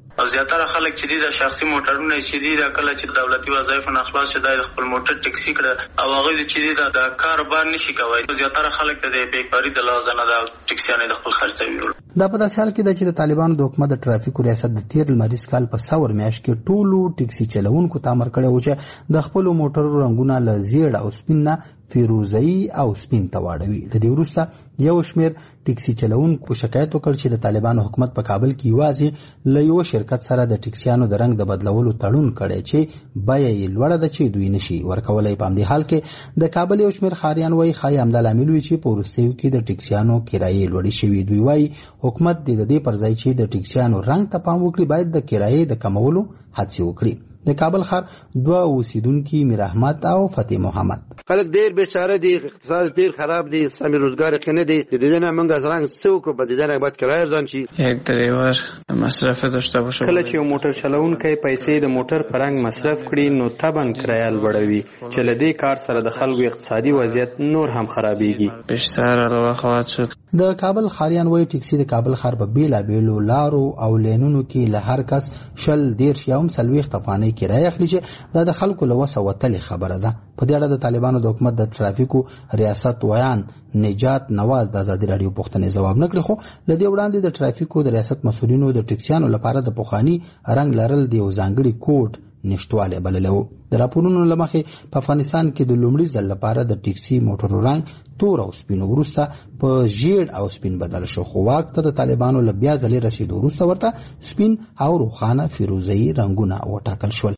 او زیاتره خلک چې د شخصي موټرونه چې د کله چې دولتي وظایف نه خلاص شي د خپل موټر ټکسي کړه او هغه چې د کاروبار نشي کوي. زیاتره خلک د بیکاری د لازم نه د ټکسیانه د خپل خرڅوي. دا په داسې حال کې د چې د طالبانو د حکومت د ټرافیکو ریاست د تیر لمریز کال په څور میاشت کې ټولو ټکسي چلوونکو ته امر کړی و چې د خپل موټرو رنګونه له زیړ او سپین نه فیروزه‌ای او سپین ته واړوي. له دې وروسته یو شمېر ټکسي چلوونکو شکایت وکړ چې د طالبانو حکومت په کابل کې یوازې له یو شرکت سره د ټکسیانو د رنګ د بدلولو تړون کړی چې بیه یې لوړه ده چې دوی نشي ورکولی. په همدې حال کې د کابل یو شمېر ښاریان وایي ښایي همدا لامل وي چې په وروستیو کې د ټکسیانو کرایې لوړې شوي. دوی وایي حکومت د دې پر ځای چې د ټکسیانو رنګ ته پام وکړي باید د کرایې د کمولو هڅې وکړي. د کابل ښار دوه اوسیدونکي میر احمد او فتح محمد خلک ډیر بیچاره دي، اقتصاد ډیر خراب دي، سمې روزګار یې نه دي. د دې نه موږ ځان څوک په دې نه باید کرایه ځان شي. یک ډرایور مصرف داشته باشه. کله چې یو موټر چلوونکی پیسې د موټر په رنګ مصرف کړي نو طبعا کرایه لوړوي چې له دې کار سره د خلکو اقتصادي وضعیت نور هم خرابېږي. بیشتر علاوه خواهد شد. د کابل ښاریان وایي ټکسي د کابل ښار په بیلابیلو لارو او لینونو کې له هر کس شل دېرش یا هم څلوېښت افغانۍ کرایه اخلي چې دا د خلکو له وسه وتلې خبره ده. په دې اړه د طالبانو د حکومت د ټرافیکو ریاست ویان نجات نواز د ازادي راډیو پوښتنې ځواب نه کړی، خو له دې وړاندې د ټرافیکو د ریاست مسؤلینو د ټکسیانو لپاره د پخواني رنګ لرل د یو ځانګړي کوډ نشټوالی بللی و. د راپورونو له مخې په افغانستان کې د لومړي ځل لپاره د ټکسي موټرو رنګ تور او سپین وروسته په ژیړ او سپین بدل شو، خو واک ته د طالبانو له بیا ځلې رسیدو وروسته ورته سپین او روښانه فیروزه‌ایي رنګونه وټاکل شول.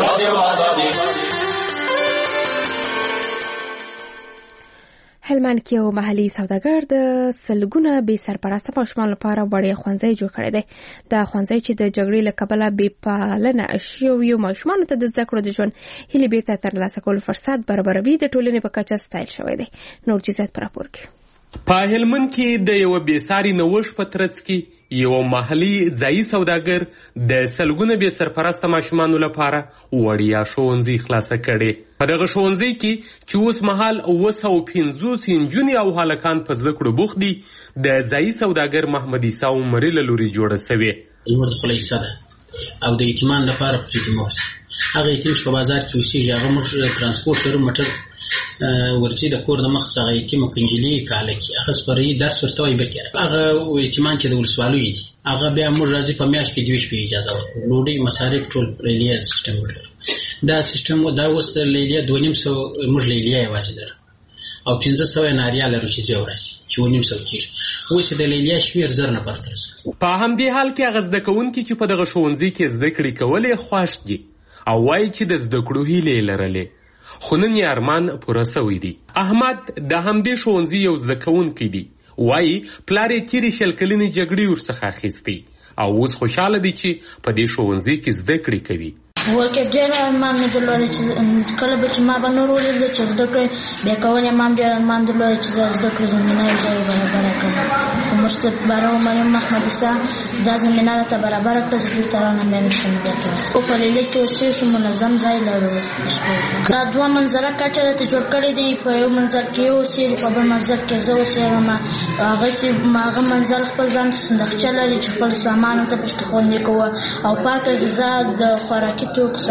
هلمند کې یو محلي سوداګر د سلګونه بې سرپرسته ماشومان لپاره وړیا ښوونځی جوړ کړی دی. دا ښوونځی چې د جګړې له کبله بې پالنه شویو ماشومانو ته د زده کړو د ژوند هیلې بیرته ترلاسه کولو فرصت برابروي د ټولنې په کچه ستایل شوی دی. نور جزیات په راپور کې. په هلمند کې د یو بېساري نوښت په ترڅ کې یو محلي ځایي سوداګر د سلګونه بې سرپرسته ماشومانو لپاره وړیا ښوونځي خلاصه کړي. په دغه ښوونځي کې چې اوس مهال اوه سوه پنځوس نجونې او هلکان په زده کړو بوخت دي، د ځایي سوداګر محمد عیسی عمري له لوري جوړه سوې. زموږ د خپله حصه ده او د یتیمان لپاره پرې کې موږ هغه یتیم چې په بازار کې اوسېږي هغه موږ ترانسپورټ لرو، موټر ورچی د کور د مخ څخه یتیم کنجلي کاله کې هغه سپري درس ورته وایي بکې هغه یتیمان چې د ولسوالیو دي هغه بیا موږ راځي په میاشت کې دوه شپې اجازه ورکړو، ډوډۍ مصارف ټول لیلیه سیستم ولرو. دا سیستم دا اوس د لیلیه دوه نیم سوه موږ لیلیه یوازې لرو او پنځه سوه ناریا لرو چې ځای ورځي چې اوه نیم سوه کېږي. اوس د لیلیه شمېر زر نه پرته رسي. په همدې حال کې هغه زده کوونکي چې په دغه ښوونځي کې زده کړې کولې خوښ دي او وایي چې د زده کړو هیلې لرلې، خو نن یې ارمان پوره سوی دی. احمد د همدې ښوونځي یو زده کوونکی دی، وایي پلار یې تېرې شل کلنې جګړې ورڅخه اخیستی او اوس خوشحاله دی چې په دې ښوونځي کې زده کړې کوي. ولکه ډېر ارمان مې درلودی چې کله به چې ما به نور ولیدل چې زده کړې بیا کول یې ما هم ډېر ارمان درلودی چې زه زده کړې زمینه یې ځای برابره کړم، خو موږ ته باره مریم محمد عیسی دا زمینه راته برابره کړه، زه دلته رانه بیا نشم بیا کولی. خو په لیلیه کې اوسېږو منظم ځای لرو. دا دوه منظره کچه راته جوړ کړی دی، په یو منظر کې یې اوسېږي، په بل منظر کې زه اوسېږم. هغسې هغه منظر خپل ځان ته صندوقچه لري چې خپل سامان ته پکې خوندي کوه او پاکه غذا د خوراکي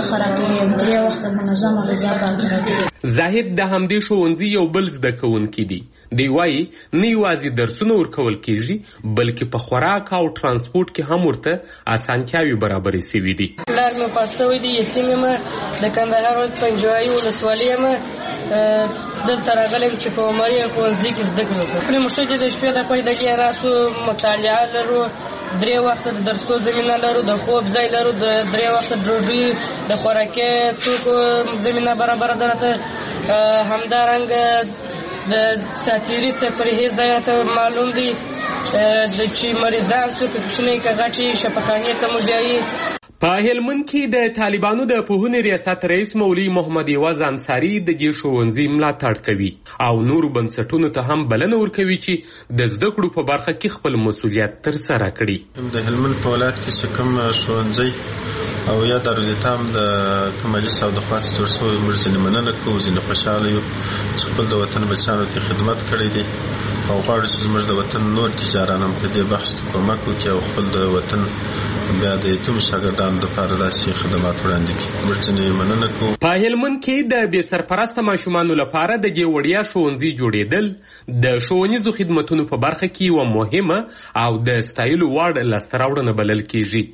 زاهد د همدې ښوونځي یو بل زده کوونکی دی. دی وایي نه یوازې درسونه ورکول کېږي بلکې په خوراک او ترانسپورټ کې هم ورته اسانتیاوې برابرې سوي دي. پلار مې پاس سوی دی، یتیم یم، د کندهار ولایت پنجوایي ولسوالي یم، دلته راغلم چې په عمري ښوونځي کې زده کړه وکړم. موږ چې د شپې د پیداګي راسو مطالعه لرو، درې وخته د درسو زمینه لرو، د خوب ځای لرو، د درې وخته ډوډۍ د خوراکي توکو زمینه برابره ده راته. همدارنګه د ساتیري تفریحي ځای راته معلوم دی چې مریضان څوک کوچنۍ که غټې شفاخانې ته مو بیایي. په هلمند کې د طالبانو د پوهنې ریاست رئیس مولوي محمد عوض انصاري د دې ښوونځي ملاتړ کوي او نورو بنسټونو ته هم بلنه ورکوي چې د زده کړو په برخه کې خپل مسؤلیت ترسره کړي. د هلمند په ولایت کې چې کوم ښوونځی او یا دارالایتام د کمالي صاحب د خوا څخه جوړ شوی موږ ځینې مننه کوو، ځینې خوشحاله یو چې خپل د وطن بچیانو ته خدمت کړی دی او غواړو چې زموږ د وطن نور تجاران هم په دې بحث کې کومک وکړي او خپل د وطن بیا د یتیم شاګردانو لپاره داسې خدمات وړاندې کړي. موږ ځینې مننه کوو. په هلمند کې د بې سرپرسته ماشومانو لپاره د دې وړیا ښوونځي جوړېدل د ښوونیزو خدمتونو په برخه کې یوه مهمه او د ستایلو وړ لاسته راوړنه بلل کېږي.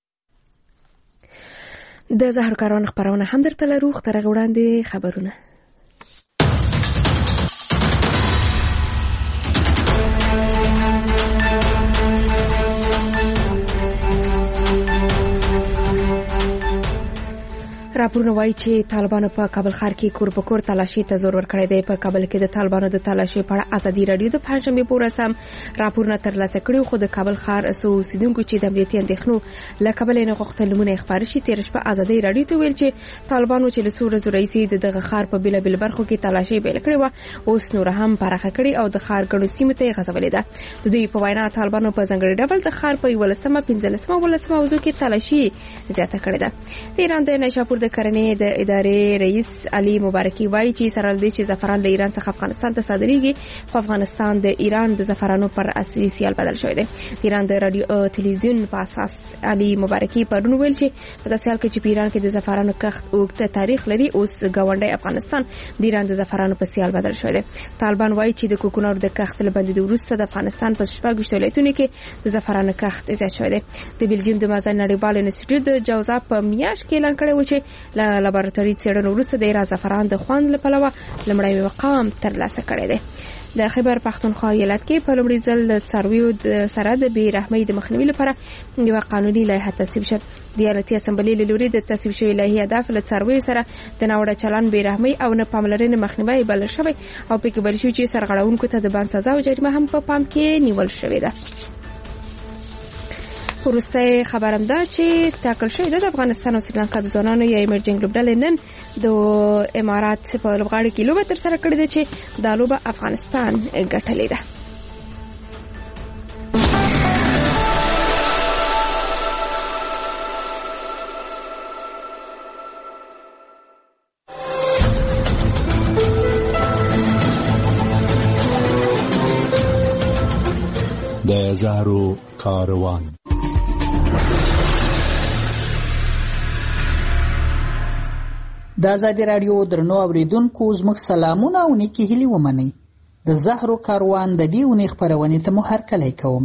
د زهر کاروان خبرونه هم درته لرو. تر هغې وړاندې خبرونه. راپورونه وایي چې طالبانو په کابل ښار کې کور په کور تلاشي ته زور ورکړی دی. په کابل کې د طالبانو د تلاشي په اړه ازادي راډیو د پنځشنبې په ورځ هم راپورونه ترلاسه کړي، خو د کابل ښار څو اوسېدونکو چې د امنیتي اندېښنو له کبله یې نه غوښتل نومونه یې خپاره شي، تېره شپه ازادي راډیو ته ویل چې طالبانو چې له څو ورځو راهیسې د دغه ښار په بېلابېلو برخو کې تلاشي پیل کړې وه، اوس نوره هم پراخه کړې او د ښار ګڼو سیمو ته یې غځولې ده. د دوی په وینا طالبانو په ځانګړي ډول د ښار په یولسمه، پنځلسمه او اوولسمه حوزو کې تلاشي زیاته کړې ده. د ایران د نیشاپور د کرنې د ادارې رئیس علي مبارکي وایي چې سره له دې چې زعفران له ایران څخه افغانستان ته صادریږي، خو افغانستان د ایران د زعفرانو پر اصلي سیال بدل شوی دی. د ایران د رادیو تلویزیون په اساس علي مبارکي پرون ویل چې په داسې حال کې چې په ایران کې د زعفرانو کښت اوږده تاریخ لري، اوس ګاونډی افغانستان د ایران د زعفرانو په سیال بدل شوی دی. طالبان وایي چې د کوکنارو د کښت له بندېدو وروسته د افغانستان په شپږ ولایتونو کې د زعفرانو کښت زیات شوی دی. د بلجیم د مازن نړیوال انسټیټیوټ د جوزا په میاشت کې اعلان کړی و چې له لابراتواري څېړنو وروسته د ایران زعفران د خوند له پلوه لومړی مقام ترلاسه کړی دی. د خیبر پښتونخوا ایالت کې په لومړي ځل د څارویو سره د بې رحمۍ د مخنیوي لپاره یوه قانوني لایحه تصویب شوه. د ایالتي اسمبلۍ له لوري د تصویب شوې لایحې هدف له څارویو سره د ناوړه چلند، بې رحمۍ او نه پاملرنې مخنیوی بلل شوی او پکې ویل شوي چې سرغړونکو ته د بند سزا او جریمه هم په پام کې نیول شوې ده. وروستی خبر هم ده چې ټاکل شوی ده د افغانستان او سریلانکا د ځوانانو یا ایمرجنګ لوبډلې نن د امارات په لوبغاړي کې لوبه ترسره کړې ده چې دا لوبه افغانستان ګټلې ده. د زهرو کاروان. د ازادي راډیو درنو اوریدونکو زموږ سلامونه او نیکې هیلې ومنئ. د زهرو کاروان د دې اونۍ خپرونې ته مو هرکلی کوم.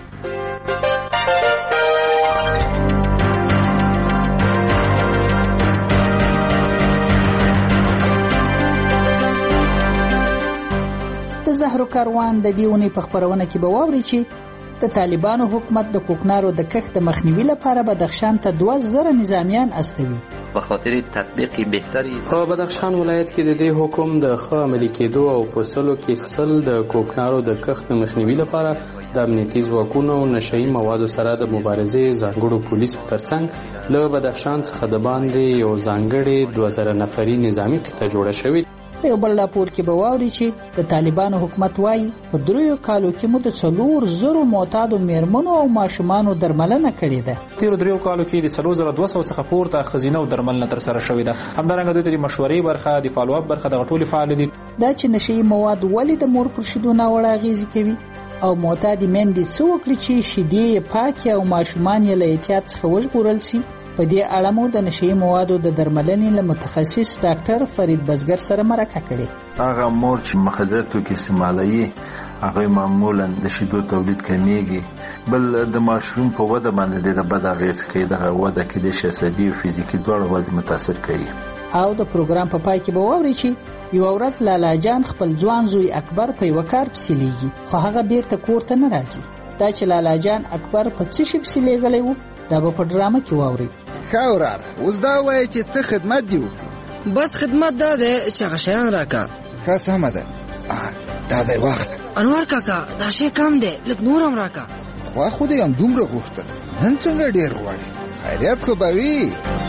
د زهرو کاروان د دې اونۍ په خپرونه کې به واورئ چې د طالبانو حکومت د کوکنارو د کښت د مخنیوي لپاره بدخشان ته دوه زره نظامیان استوي. به خاطر تطبیق بهتری په بدخشان ولایت کې د دې حکم د ښه عملي کېدو او په سلو کې سل د کوکنارو د کښت د مخنیوي لپاره د امنیتي ځواکونو او نشهیي موادو سره د مبارزې ځانګړو پولیسو ترڅنګ له بدخشان څخه د باندې یو ځانګړې دوه زره نفري نظامي قطعه جوړه شوې. په یو بل راپور کې به واورئ چې د طالبانو حکومت وایي په دریو کالو کې مو د څلور زرو معتادو میرمنو او ماشومانو درملنه کړې ده. تیرو دریو کالو کې د څلور زره دوه سوه څخه پورته ښځینه او درملنه ترسره شوې ده. همدارنګه دوی ته د مشورې برخه، د فالو اپ برخه دغه ټولې فعال دي. دا چې نشهیي مواد ولې د مور پر شیدو ناوړه اغېزې کوي او معتادې میندې څه وکړي چې شیدې یې پاکې او ماشومان یې له احتیاط څخه وژغورل سي. په دې اړه مو د نشهیي موادو د درملنې له متخصص ډاکټر فرید بزګر سره مرکه کړې. هغه مور چې مخدره توکي استعمالوي هغه معمولا د شیدو تولید کمیږي، بل د ماشوم په وده باندې ډېره بد اغېز کوي. دغه وده کېدای شي عصبي او فزیکي دواړه وده متاثر کوي. او د پروګرام په پای کې به واورئ چې یوه ورځ لالا جان خپل ځوان زوی اکبر په یوه کار پسې لیږي، خو هغه بیرته کور ته نه راځي. دا چې لالا جان اکبر په څه شي پسې لیږلی و دا به په ډرامه کې واورئ. ښه وراره، اوس دا وایه چې څه خدمت دي وکړو؟ بس خدمت دا دی چې هغه شیان راکړه. ښه سمه ده، دا دی واخله. انوار کاکا دا شی کم دی، لږ نور هم راکړه. خوا خو دې همدومره غوښتل، نن څنګه ډېر غواړې؟ خیریت خو به وي.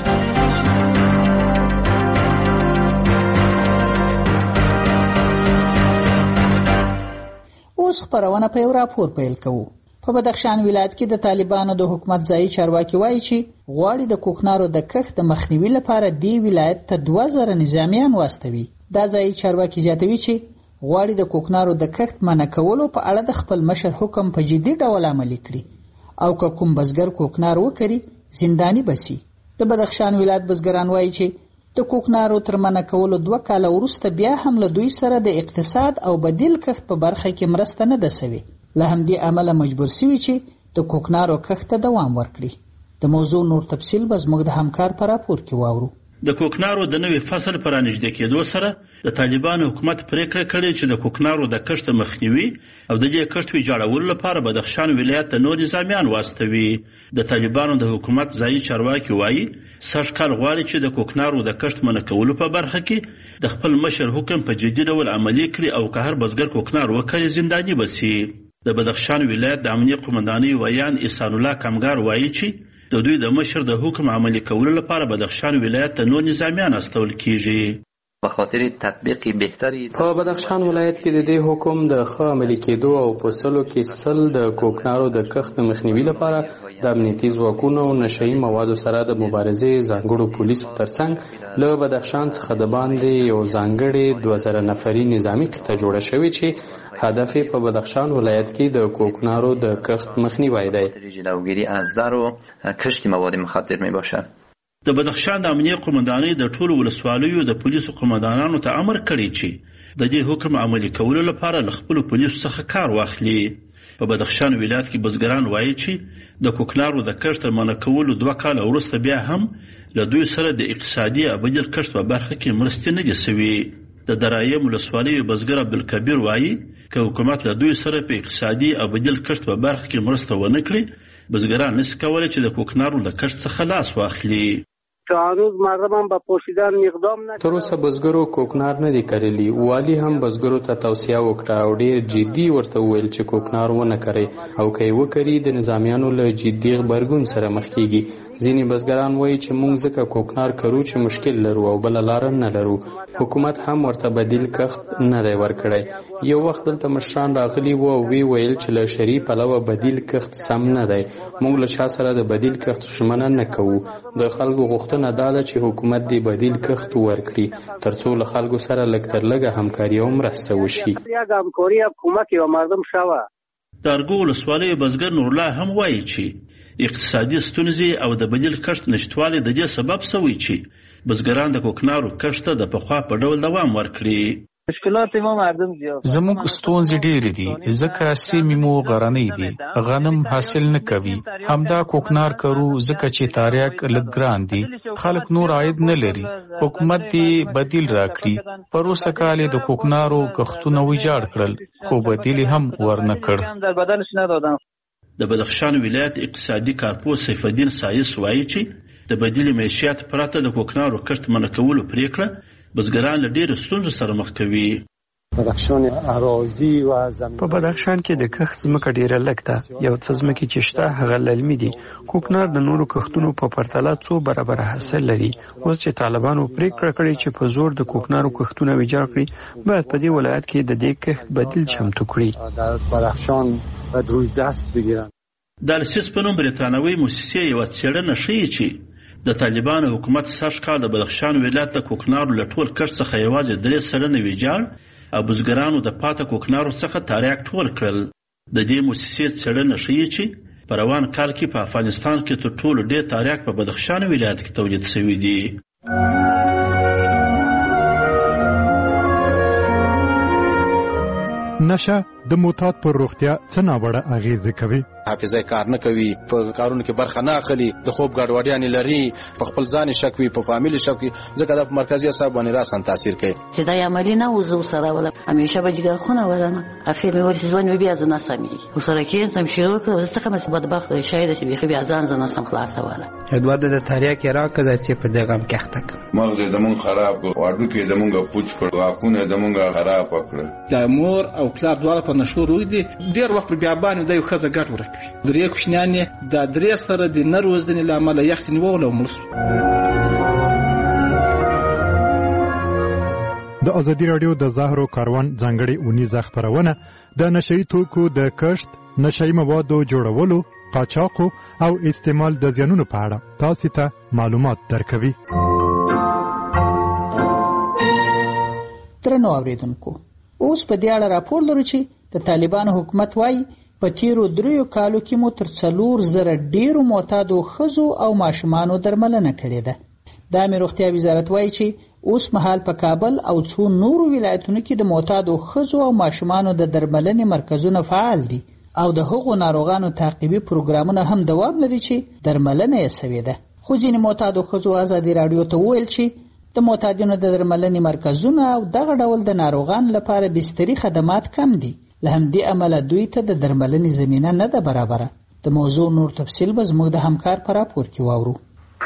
اوس خپرونه په یو راپور پیل کوو. په بدخشان ولایت کې د طالبانو د حکومت ځایي چارواکي وایي چې غواړي د کوکنارو د کښت د مخنیوي لپاره دې ولایت ته دوه زره نظامیان واستوي. دا ځایي چارواکي زیاتوي چې غواړي د کوکنارو د کښت منع کولو په اړه د خپل مشر حکم په جدي ډول عملي کړي او که کوم بزګر کوکنار وکړي زنداني بسي. د بدخشان ولایت بزګران وایي چې د کوکنارو تر منع کولو دوه کاله وروسته بیا هم له دوی سره د اقتصاد او بدیل کښت په برخه کې مرسته نه ده سوې. له همدې امله مجبور سوي چې د کوکنارو کښت ته دوام ورکړي. د موضوع نور تفصیل به زموږ د همکار په راپور کې واورو. د کوکنارو د نوې فصل پر رانږدې کېدو سره د طالبانو حکومت پریکړه کړې چې د کوکنارو د کښت مخنیوي او د دې کښت ویجاړولو لپاره بدخشان ولایت ته نور نظامیان واستوي. د طالبانو د حکومت ځایي چارواکي وایي سږ کال غواړي چې د کوکنارو د کښت منع کولو په برخه کې د خپل مشر حکم په جدي ډول عملي کړي او که هر بزګر کوکنار وکړي زنداني بسي. د بدخشان ولایت د امنیه قومندانۍ ویان احسان الله کمګار وایي چې د دوی د مشر د حکم عملي کولو لپاره بدخشان ولایت ته نور نظامیان استول کیږي. به خاطر تطبیق بهتری په بدخشان ولایت کې د دې حکم د ښه عملي کېدو او په سلو کې سل د کوکنارو د کښت مخنیوي لپاره د امنیتي ځواکونو او نشهیي موادو سره د مبارزې ځانګړو پولیسو ترڅنګ له بدخشان څخه د باندې یو ځانګړې دوه زره نفري نظامي قطعه جوړه شوې چې هدف یې په بدخشان ولایت کې د کوکنارو د کښت مخنیوی دی. جلوگیری از در و کشت مواد مخدر می باشد. د بدخشان د امنیه قومندانۍ د ټولو ولسوالیو د پولیسو قومندانانو ته امر کړی چې د دې حکم عملي کولو لپاره له خپلو پولیسو څخه کار واخلي. په بدخشان ولایت کې بزګران وایي چې د کوکنارو د کښت منع کولو دوه کاله وروسته بیا هم له دوی سره د اقتصادي او بدیل کښت په برخه کې مرستې نه دي سوي. د درایم ولسوالۍ بزګر عبدالکبیر وایي که حکومت له دوی سره په اقتصادي او بدیل کښت په برخه کې مرسته ونه کړي بزګران نشي کولی چې د کوکنارو له کښت څخه لاس واخلي. تا هنوز مردم هم به پوشیدن اقدام نکردن. تر اوسه بزګرو کوکنار نه دي کرلی. والی هم بزګرو ته توصیه وکړه او ډیر جدي ورته وویل چې کوکنار ونه کري او که یې وکړي د نظامیانو له جدي غبرګون سره مخ کیږي. ځینې بزګران وایي چې موږ ځکه کوکنار کرو چې مشکل لرو او بله لاره نه لرو. حکومت هم ورته بدیل کښت نه دی ورکړی. یو وخت دلته مشران راغلي وو او وی ویل چې له شرعي پلوه بدیل کښت سم نه دی. موږ له چا سره د بدیل کښت ژمنه نه کوو. د خلکو غوښتنه دا ده چې حکومت دې بدیل کښت ورکړي ترڅو له خلکو سره لږ تر لږه همکاري او مرسته وشي. یک همکاری او کمک به مردم شوه. د ارګو ولسوالۍ بزګر نورالله هم وایي چې اقتصادي ستونزې او د بدیل کښت نشتوالی د دې سبب سوی چې بزګران د کوکنارو کښت ته د پخوا په ډول دوام ورکړي. مشکلات ما مردم زیات زموږ ستونزې ډېرې دي ځکه سیمې مو غرنۍ دي غنم حاصل نه کوي. همدا کوکنار کرو ځکه چې تاریاک لږ ګران دي خلک نور عاید نه لري. حکومت دې بدیل راکړي. پر اوسه کال د کوکنارو کښتونه ویجاړ کړل خو بدیل هم ورنه کړ. د بدخشان ولایت اقتصادي کارپوه سیف الدین سایس وایي چې د بدیل معیشت پرته د کوکنارو کښت منع کولو پریکړه بزګران له ډېرو ستونزو سره مخ کوي. بدخشان اراضي و زمین په بدخشان کې د کښت ځمکه ډیره لږ ده. یو څه ځمکې چې شته هغه للمي دي. کوکنار د نورو کښتونو په پرتله څو برابره حاصل لري. اوس چې طالبانو پریکړه کړې چې په زور د کوکنارو کښتونه ویجاړ کړي باید په دې ولایت کې د دې کښت بدیل چمتو کړي. در بدخشان باید روی دست بگیرن. د السیس په نوم بریتانوي موسسې یوه څېړنه ښیي چې د طالبانو حکومت سږ کال د بدخشان ولایت د کوکنارو له ټول کښت څخه یوازې درې سلنه ویجاړ او بزګرانو د پاته کوکنارو څخه تاریاک ټول کړل. د دې موسسې څېړنه ښیي چې په روان کال کې په افغانستان کې تر ټولو ډېر تاریاک په بدخشان ولایت کې تولید شوي دي. نشه د معتاد پر روغتیا څه ناوړه اغیزه کوي. حافظه کار نه کوي، په کارونو کې برخه نه اخلي، د خوب ګډوډیانې لري، په خپل ځان شک وي، په فامیل شک وي، ځکه د مرکزي اعصاب باندې راسن تاثیر کوي. چې دا عملی نه وزو سره ولا همیشه به جګر خونه ولنه اخر مې ورته ځوان مې بیا ځنه سمي وسره کې سم شروع کړ څه کومه بدبخت شاید چې بيخي بیا ځان ځنه سم خلاص ولا ادواد د تاریخ راکړه چې په دغه کې اخته مغز د مون خراب واډو کې د مونږه پوچ کړ واکونه د مونږه خراب کړ. د مور او پلار دواړه په نشو روي دي ډیر وخت بیا باندې د یو خزه ګټ ورکوي. درې کوشنانې د درې سره د نروزنې لامل یخت نیول او ملس. د ازادي رادیو د زهرو کاروان ځانګړي اونیزه خبرونه د نشئی توکو د کښت، نشئی موادو جوړولو، قاچاقو او استعمال د زیانونو په اړه تاسو ته معلومات درکوي. درنو اوریدونکو، اوس په دې اړه راپور لرو چې د طالبانو حکومت وایي په تیرو دریو کالو کې مو تر څلور زره ډیرو معتادو ښځو او ماشومانو درملنه کړې ده. د عامې روغتیا وزارت وایي چې اوس مهال په کابل او څو نورو ولایتونو کې د معتادو ښځو او ماشومانو د درملنې مرکزونه فعال دي او د هغو ناروغانو تعقیبي پروګرامونه هم دوام لري چې درملنه یې سوې ده. خو ځینې معتادو ښځو ازادي راډیو ته وویل چې د معتادینو د درملنې مرکزونه او دغه ډول د ناروغانو لپاره بستري خدمات کم دي. له همدې امله دوی ته د درملنې زمینه نه ده برابره. د موضوع نور تفصیل به زموږ د همکار په راپور کې واورو.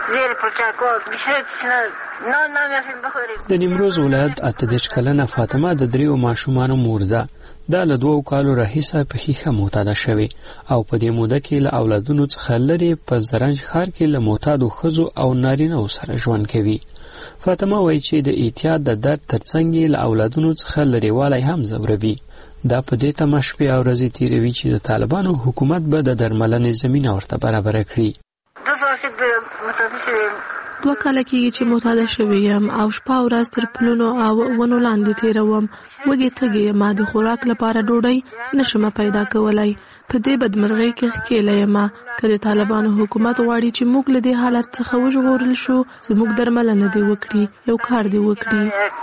د نیمروز ولایت اته دېرش کلنه فاطمه د دریو ماشومانو مور ده. دا له دوو کالو راهیسه په ښیښه معتاده شوې او په دې موده کې له اولادونو څخه لرې په زرنج ښار کې له معتادو ښځو او نارینهو سره ژوند کوي. فاطمه وایي چې د اعتیاد د درد ترڅنګ یې له اولادونو څخه لرېوالی هم ځوروي. دا په دې تمه شپې او ورځې تېروي چې د طالبانو حکومت به د درملنې زمینه ورته برابره کړي. دوه کاله کېږي چې معتاده شوې یم او شپه او ورځ تر پلونو او ونو لاندې تېروم. وږې تږې یم، د خوراک لپاره ډوډۍ نشم پیدا کولی. په دې بدمرغۍ کې ښکېله یم. که د طالبانو حکومت غواړي چې موږ له دې حالت څخه وژغورل شو، زموږ درملنه دې وکړي، یو کار دې وکړي.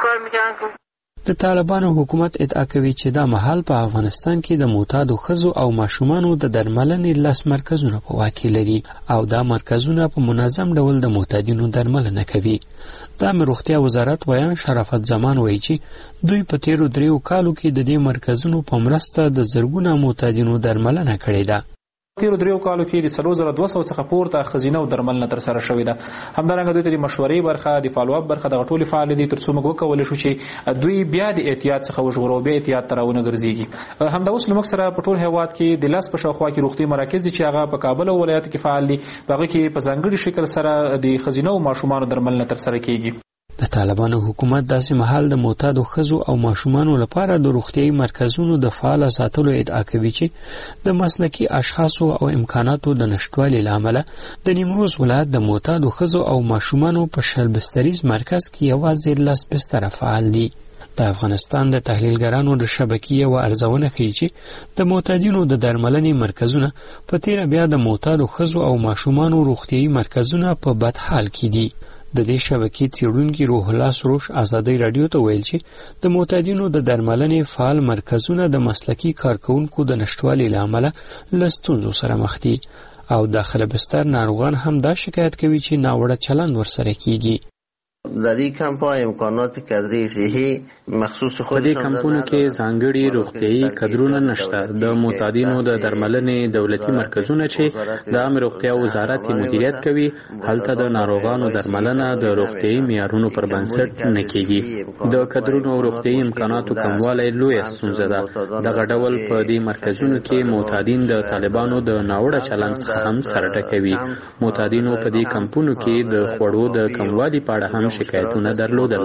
د طالبانو حکومت ادعا کوي چې دا مهال په افغانستان کې د معتادو ښځو او ماشومانو د درملنې لس مرکزونه په واک کې لري او دا مرکزونه په منظم ډول د معتادینو درملنه کوي. د عامې روغتیا وزارت ویان شرافت زمان وایي چې دوی په تیرو دریو کالو کې د دې مرکزونو په مرسته د زرګونه معتادینو درملنه کړې ده. تیرو دریو کالو کې د څلور زره دوه سوه څخه پورته ښځینه او درملنه ترسره شوې ده. همدارنګه دوی ته د مشورې برخه، د فالو اپ برخه دغه ټولې فعال دي تر څو موږ وکولی شو چې دوی بیا د احتیاط څخه وژغورو، بیا احتیاط ته راونه ګرځېږي. همدا اوس له موږ سره په ټول هېواد کې د لس په شاوخوا کې روغتي مراکز دي چې هغه په کابل او ولایاتو کې فعال دي. په هغه کې په ځانګړي شکل سره د ښځینه او ماشومانو درملنه ترسره کېږي. د طالبانو حکومت داسې مهال د معتادو ښځو او ماشومانو لپاره د روغتیايي مرکزونو د فعال ساتلو ادعا کوي چې د مسلکي اشخاصو او امکاناتو د نشټوالي له امله د نیمروز ولایت د معتادو ښځو او ماشومانو په شل بستریز مرکز کې یوازې لس بستره فعال دي. د افغانستان د تحلیلګرانو د شبکې یوه ارزونه ښیي چې د معتادینو د درملنې مرکزونه په تیره بیا د معتادو ښځو او ماشومانو روغتیايي مرکزونه په بد حال کې دي. د دې شبکې څېړونکي روح الله سروش ازادۍ راډیو ته ویل چې د معتادینو د درملنې فعال مرکزونه د مسلکي کارکوونکو د نشټوالي له امله له ستونزو سره مخ دي او داخله بستر ناروغان هم دا شکایت کوي چې ناوړه چلند ورسره کیږي. در این کمپ ها امکانات کادری صحی مخصوص خود په دې کمپونو کې ځانګړي روغتیايي کادرونه نشته. د معتادینو د درملنې دولتي مرکزونه چې د عامې روغتیا وزارت مدیریت کوي، هلته د ناروغانو درملنه د روغتیايي معیارونو پر بنسټ نه کیږي. د کادرونو او روغتیايي امکاناتو کموالی لویه ستونزه ده. دغه ډول په دې مرکزونو کې معتادین د طالبانو د ناوړه چلند څخه هم سر ټکوي. معتادینو په دې کمپونو کې د خوړو د کموالي په اړه هم شکایتونه درلودل.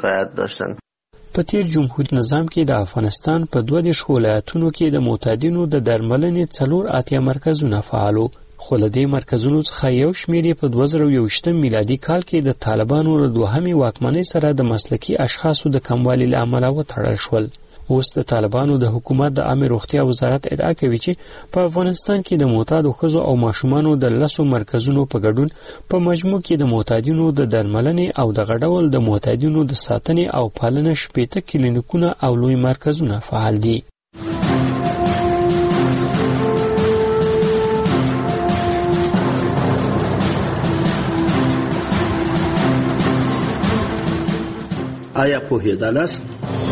په تیر جمهوریت نظام کې د افغانستان په دوه دېرش ولایتونو کې د معتادینو د درملنې څلور اتیا مرکزونه فعالو، خو له دې مرکزونو څخه یو شمېر یې په دوه زره یوویشتم میلادي کال کې د طالبانو له دوهمې واکمنۍ سره د مسلکي اشخاصو د کموالي له امله وتړل شول. اوس د طالبانو د حکومت د عامې روغتیا وزارت ادعا کوي چې په افغانستان کې د معتادو ښځو او ماشومانو د لسو مرکزونو په ګډون په مجموع کې د معتادینو د درملنې او دغه ډول د معتادینو د ساتنې او پالنې شپېته کلینیکونه او لوی مرکزونه فعال دي. آیا پوهېدلاست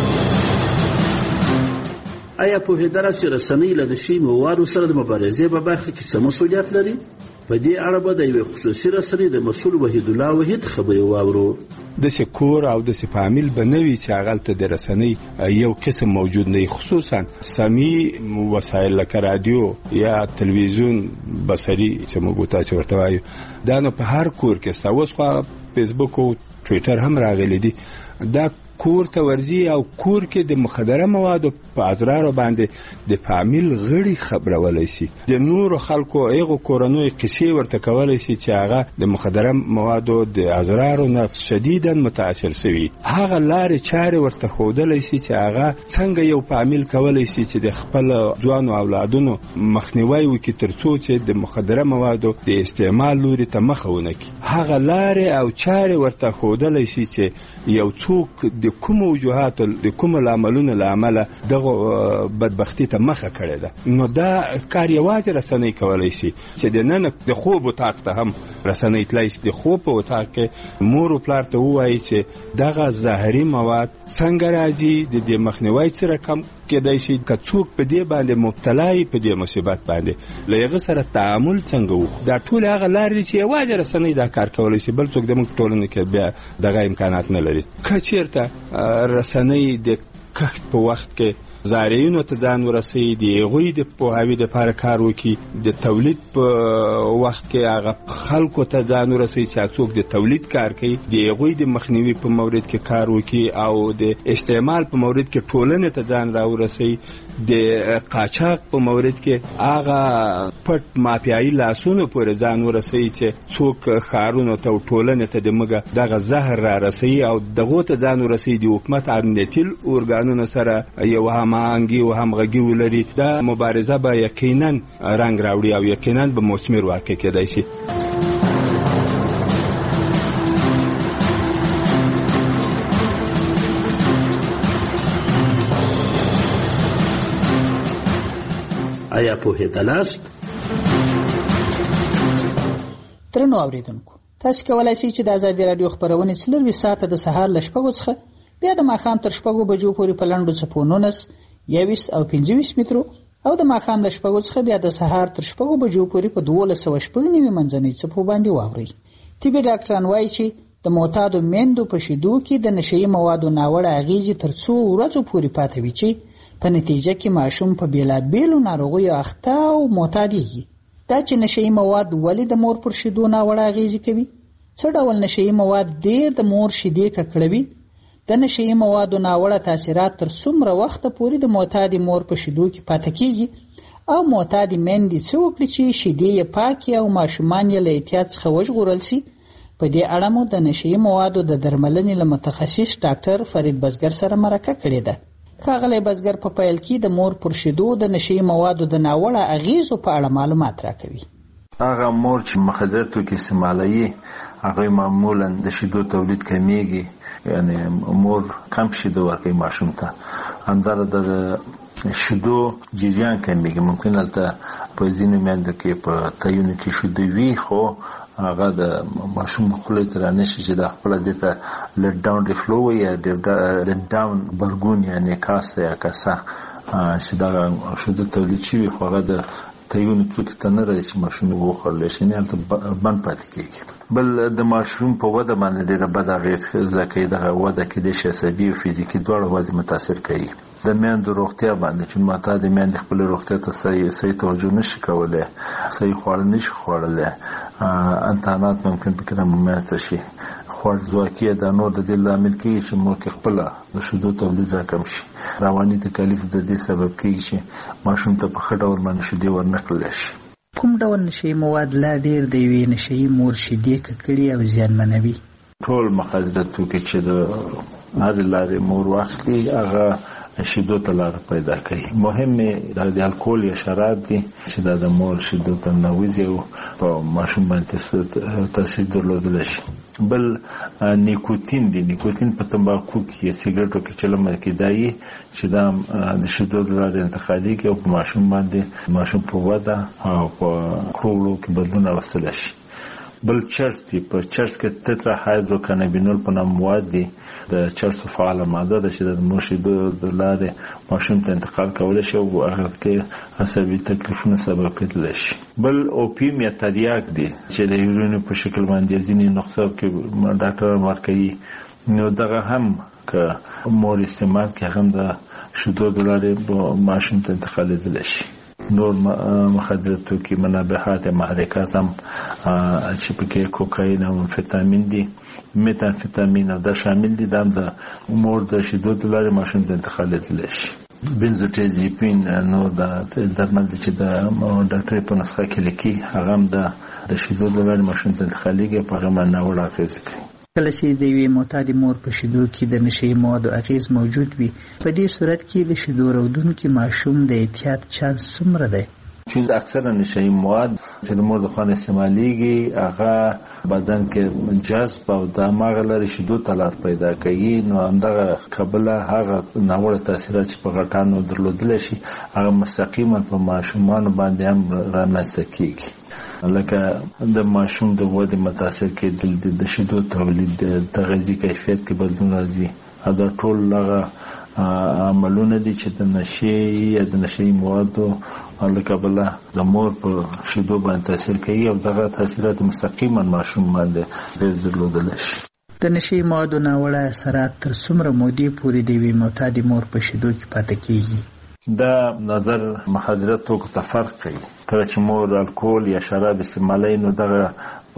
آیا پوهېدلاست چې رسنۍ له نشي موادو سره د مبارزې په برخه کې څه مسؤلیت لري؟ په دې اړه به د یوې خصوصي رسنۍ د مسؤل وحید الله وحید خبرې واورو. داسې کور او داسې فامیل به نه وي چې هغلته د رسنۍ یو قسم موجود نه وي، خصوصا سمي وسایل لکه رادیو یا تلویزیون بصري چې موږ تاسې ورته وایو، دا نو په هر کور کې شته. اوس خو فیسبوک او ټویټر هم راغلی دي. دا کور ته ورځي او کور کې د مخدره موادو په اضرارو باندې د فامیل غړي خبرولای شي. د نورو خلکو هغه کورنۍ قصې ورته کولای شي چې هغه د مخدره موادو د اضرارو نه شدیداً متاثر شوی. هغه لارې چارې ورته ښودلی شي چې هغه څنګه یو فامیل کولی شي چې د خپل ځوانو اولادونو مخنیوی وکړي تر څو چې د مخدره موادو د استعمال لوري ته مخه ونه کړي. هغه لارې او چارې ورته ښودلی شي چې یو څوک د کومو وجوهاتو د کومو لاملونو له امله دغه بدبختي ته مخه کړې ده. نو دا کار یوازې رسنۍ کولی شي چې د نن د خوب اتاق ته هم رسنۍ تللی شي. د خوب په اتاق کې مور و پلار ته ووایي چې دغه زهري مواد څنګه راځي، د دې مخنیوی سره کم کېدای شي، که څوک په دې باندې مبتلا وي په دې مصیبت باندې له هغه سره تعامل څنګه وکړو. دا ټول هغه لارې دي چې یوازې رسنۍ دا کار کولی شي، بل څوک د موږ ټولنه کې بیا دغه امکانات نه لري. که چېرته رسنۍ د کښت په وخت کې زارعینو ته ځان ورسوي، د هغوی د پوهاوي دپاره کار وکړي، د تولید په وخت کې هغه خلکو ته ځان ورسوي چې څوک د تولید کار کوي، د هغوی د مخنیوي په مورد کې کار وکړي او د استعمال په مورد کې ټولنې ته ځان راورسوي. د قاچاق په مورد کې هغه پټ مافیایي لاسونو پورې ځان ورسوي چې څوک ښارونو ته او ټولنې ته د مګه دغه زهر را رسوي او دغو ته ځان ورسوي. د حکومت امنیتي ارګانونو سره یو هماهنګي او همغږي ولري. دا مبارزه به یقینا رنګ راوړي او یقینا به مثمر واقع کېدای شي. آیا پوهېدلاست؟ درنو اوریدونکو، تاسو کولای شئ چې د ازادي راډیو خبرونه څلرویشت ساعته د سهار له شپږو څخه بیا د ماښام تر شپږو بجو پورې په لنډو څپو نولس، یویشت او پنځه ویشت مترو او د ماښام له شپږو څخه بیا د سهار تر شپږو بجو پورې په دولس سوه شپږ نوي منځنۍ څپو باندې واورئ. طبي ډاکټران وایي چې د معتادو میندو په شیدو کې د نشهیي موادو ناوړه اغېزې تر څو ورځو پورې پاتې وي چې په نتیجه کې ماشوم په بیلابیلو ناروغیو اخته او معتادېږي. دا چې نشهیي مواد ولې د مور پر شیدو ناوړه اغېزې کوي، څه ډول نشهیي مواد ډېر د مور شیدې ککړوي، د نشهیي موادو ناوړه تاثیرات تر څومره وخته پورې د معتادې مور په شیدو کې پاتې کېږي او معتادې میندې څه وکړي چې شیدې یې پاکې او ماشومان یې له احتیاط څخه وژغورل شي. په دې اړه مو د نشهیي موادو د درملنې له متخصص ډاکټر فرید بزګر سره مرکه کړې ده. ښاغلی بزګر په پیل کې د مور پر شیدو د نشهیي موادو د ناوړه اغېزو په اړه معلومات راکوي. هغه مور چې مخدر توکي استعمالوي هغوی معمولا د شیدو تولید کمیږي، یعنی مور کم شیدو ورکوي ماشوم ته. همدارنګه د شیدو جریان کمیږي. ممکن هلته په ځینو میندو کې په تایونو کې شیدو وي خو هغه د ماشوم خولې ته رانشي چې د خپله دې ته لټ ډاون ریفلو وایي یا لټ ډاون برګون یعنې کاسه یا کاسه چې دغه شیدو تولید شوي خو هغه د تایونو توکي ته نه راځي چې ماشوم یې وخوړلی شي، هلته بند پاتې کېږي. بل د ماشوم په وده باندې ډېره بده اغېزه کوي. دغه وده کېدای شي عصبي او فزیکي دواړه ودې متاثر کوي. د میندو روغتیا باندې چې معتادې میندې خپلې روغتیا ته صحیح صحیح توجه نشي کولی، صحیح خواړه نشي خوړلی، انتانات ممکن پکې رامنځته شي. خوارځواکي دا نور د دې لامل کېږي چې مور کې خپله د شیدو تولید راکم شي. رواني تکالیف د دې سبب کېږي چې ماشوم ته په ښه ډول باندې شیدې ورنه کړلی شي. کوم ډول نشهیي مواد لا ډېر د یوې نشهیي مور شیدې ککړې او زیانمنوي؟ ټول مخدره توکي چې د هرې لارې مور واخلي هغه شیدو ته لاره پیدا کوي. مهمې د الکول یا شراب دي چې دا د مور شیدو ته ننوځي او په ماشوم باندې تاثیر درلودلی شي. بل نیکوتین دی. نیکوتین په تمباکو کې یا سیګرټو کې چې لمر کېدایي چې دا د شیدو د لارې انتقالېږي او په ماشوم باندې ماشوم په وده او په کړو کې بدلون راوستلی شي. بل چرس دی. په چرس کې تترا هایدروکانابینول په نام مواد دي. د چرسو فعاله ماده ده چې د مور شیدو د لارې ماشوم ته انتقال کولی شي او هغه کې عصبي تکلیفونه سبب کېدلی شي. بل اوپیم یا تریاک دی چې د هیروین په شکل باندې ځینې نسخو کې ډاکټران ورکوي. نو دغه هم که مور استعمال کې هم د شیدو د لارې ماشوم ته انتقالېدلی شي. نور مخدر توکي منابعات محرکات هم چې پکې کوکاین او امفیتامین دي میتامفیتامین او دا شامل دي دا د مور د شیدو د لارې ماشوم ته انتقالېدلی شي. بنزوډیازپین نو دا درمل چې د ډاکټر په نسخه کې لیکي هغه هم د شیدو د لارې ماشوم ته انتقالېږي په هغه باندې ناوړه اغېزې کوي. کله چې د یوې معتادې مور په شیدو کې د نشهیي موادو اغېز موجود وي په دې صورت کې د شیدو راوړونکي ماشوم د اعتیاد چانس څومره دی؟ چې اکثره نشهیي مواد چې د مور د خوا استعمالیږي هغه بدن کې جذب او د هماغه لارې شیدو ته لار پیدا کوي، نو همدغه کبله هغه ناوړه تاثیرات چې په غټانو درلودلی شي هغه مستقیما په ماشومانو باندې هم رامنځته کیږي. لکه د ماشوم د ودې متاثر کېدل، د شیدو تولید، د تغذیې کیفیت کې بدلون راځي. دا ټول هغه عملونه دي چې د نشې یا د نشهیي موادو له کبله د مور په شیدو باندې تاثیر کوي او دغه تاثیرات مستقیما ماشوم باندې اغېز درلودلی شي. د نشهیي موادو ناوړه اثرات تر څومره مودې پورې د یوې معتادې مور په شیدو کې پاتې کېږي؟ دا نظر مخدره توکو ته فرق کوي. کله چې مور الکول یا شراب استعمالوي نو دغه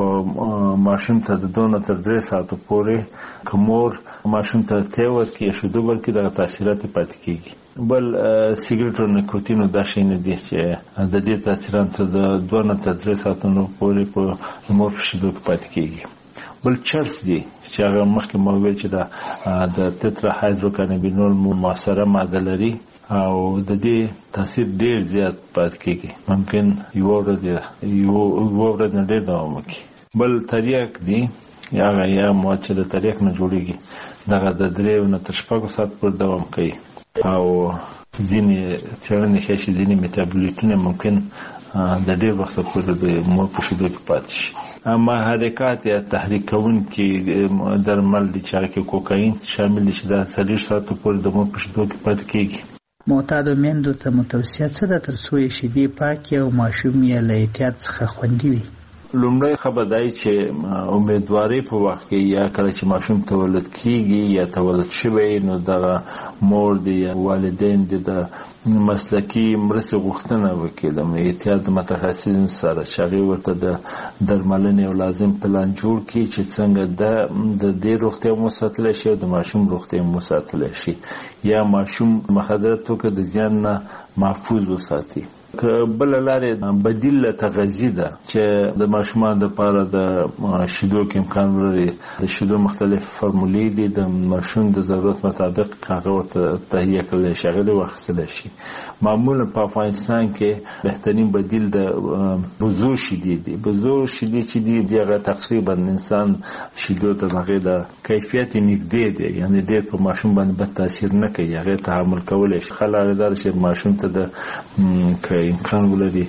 ماشوم ته د دوه تر درې ساعتو پورې که مور ماشوم ته تی ورکړي یا شیدو ورکړي دغه تاثیرات پاتې کېږي. بل سیګرټ او نیکوتین دا شی نه دي چې د دې تاثیرات ته د دوه تر درې ساعتونو پورې په مور په شیدو کې پاتې کېږي. بل چرس دي چې هغه مخکې مو ویل چې د تترا هایدروکانابینول مؤثره ماده لري او د دې تاثیر ډیر زیات پاتې کېږي، ممکن یو ورځ یو ورځ نه ډیر دوام وکړي. بل تریاک دي هغه یا مواد چې د تریاک نه جوړیږي دغه د درې نه تر شپږو ساعت پورې دوام کوي او ځینې څېړنې ښیي چې ځینې میټابولیټونه ممکن د ډیر وخت پورې د مور په شیدو کې پاتې شي. اما حرکات یا تحریک کوونکي درمل دي چې هغه کې کوکاین شامل دي چې دا څلوېښت ساعتو پورې د مور په شیدو کې پاتې کېږي. معتادو میندو ته متوصیه څه ده تر څو یې شیدې پاکې او ماشوم یې له اعتیاد څخه خوندي وي؟ لومړی خبر دی چې امیدواري په وخت کې یا کله چې ماشوم تولد کیږي یا تولد شوی نو دغه مور دی یا والدین دی د مسلکي مرستې غوښتنه وکړي د اعتیاد متخصصین سره چې هغوی ورته د درملنې او لازم پلان جوړ کړي چې څنګه د دې روغتیا مو ساتلی شي او د ماشوم روغتیا مو ساتلی شي یا ماشوم مخدره توکو د زیان نه محفوظ وساتي. که بل لارې بدیل تغذیه ده چې د ماشومان لپاره د شیدو کې امکان لري. د شیدو مختلف فرمولې دي د ماشوم د ضرورت مطابق هغه ورته تهیه کړل شي، هغه واخیستل شي. معمولا په افغانستان کې بهترین بدیل د بزو شیدې دي. بزو شیدې چې دي هغه تقریبا انسان شیدو ته هغه د کیفیت نږدې دي، یعنی ډېر په ماشوم باندې بد تاثیر نه کوي، هغه تحمل کولی شي. خلک دا چې ماشوم ته د امکان ولري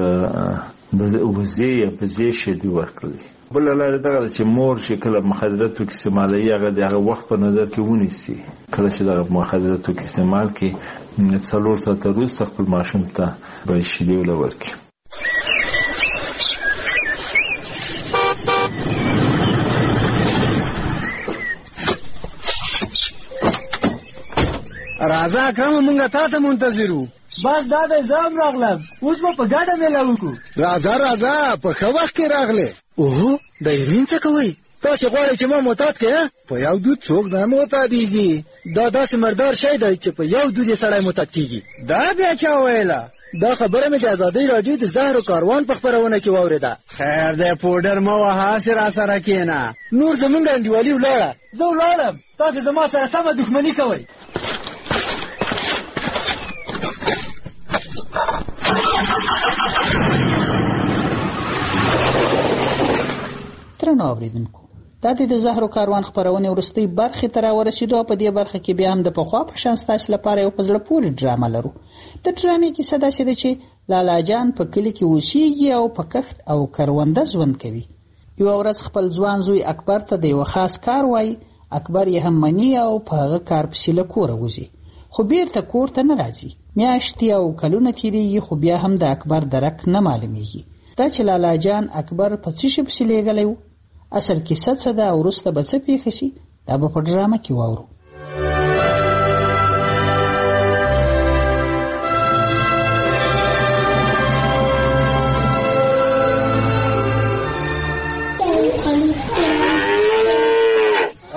د وزې یا بزې شیدې ورکړي. بله لاره دغه ده چې مور چې کله مخدره توکي استعمالوي هغه د هغه وخت په نظر کې ونیسي. کله چې دغه مخدره توکي استعمال کړي څلور ساعته وروسته خپل ماشوم ته باید شیدې وله ورکړي. راځه اکرم مونږ تا ته منتظر وو. بس دا د زام راغلم، اوس به په ګډه میله وکړو. راځه راځه په ښه وخت کې راغلې. اوهو د ایرین څه کوئ؟ تاسې غواړئ چې ما معتاد کړې؟ په یو دود څوک نه معتادېږي. دا داسې مردار شی دی چې په یو دود یې سړی معتاد کېږي. دا بیا چا ویله؟ دا خبره مې چې ازادۍ راډیو د زهرو کاروان په خپرونه کې واورېده. خیر دی پوډر مه وهه، هسې را سره کښېنه. نور زمونږ انډیوالي ولاړه. زه ولاړم، تاسې زما سره سمه دښمني کوئ. درنو اورېدونکو، دا د زهرو کاروان خپرونې وروستۍ برخې ته راورسېدو او په دې برخه کې بیا هم د پخوا په شان ستاسې لپاره یو په زړه پورې ډرامه لرو. د ډرامې کیسه داسې ده چې لالا جان په کلي کې اوسېږي او په کښت او کرونده ژوند کوي. یوه ورځ خپل ځوان زوی اکبر ته د یوه خاص کار وایي. اکبر یې هم مني او په هغه کار پسې له کوره وځي، خو بیرته کور ته نه راځي. میاشتې او کلونه تېرېږي خو بیا هم د اکبر درک نه معلومیږي. دا چې لالا جان اکبر په څه شي پسې لیږلی و، اصل کیسه څه ده او وروسته به څه پېښه شي، دا به په ډرامه کې واورو.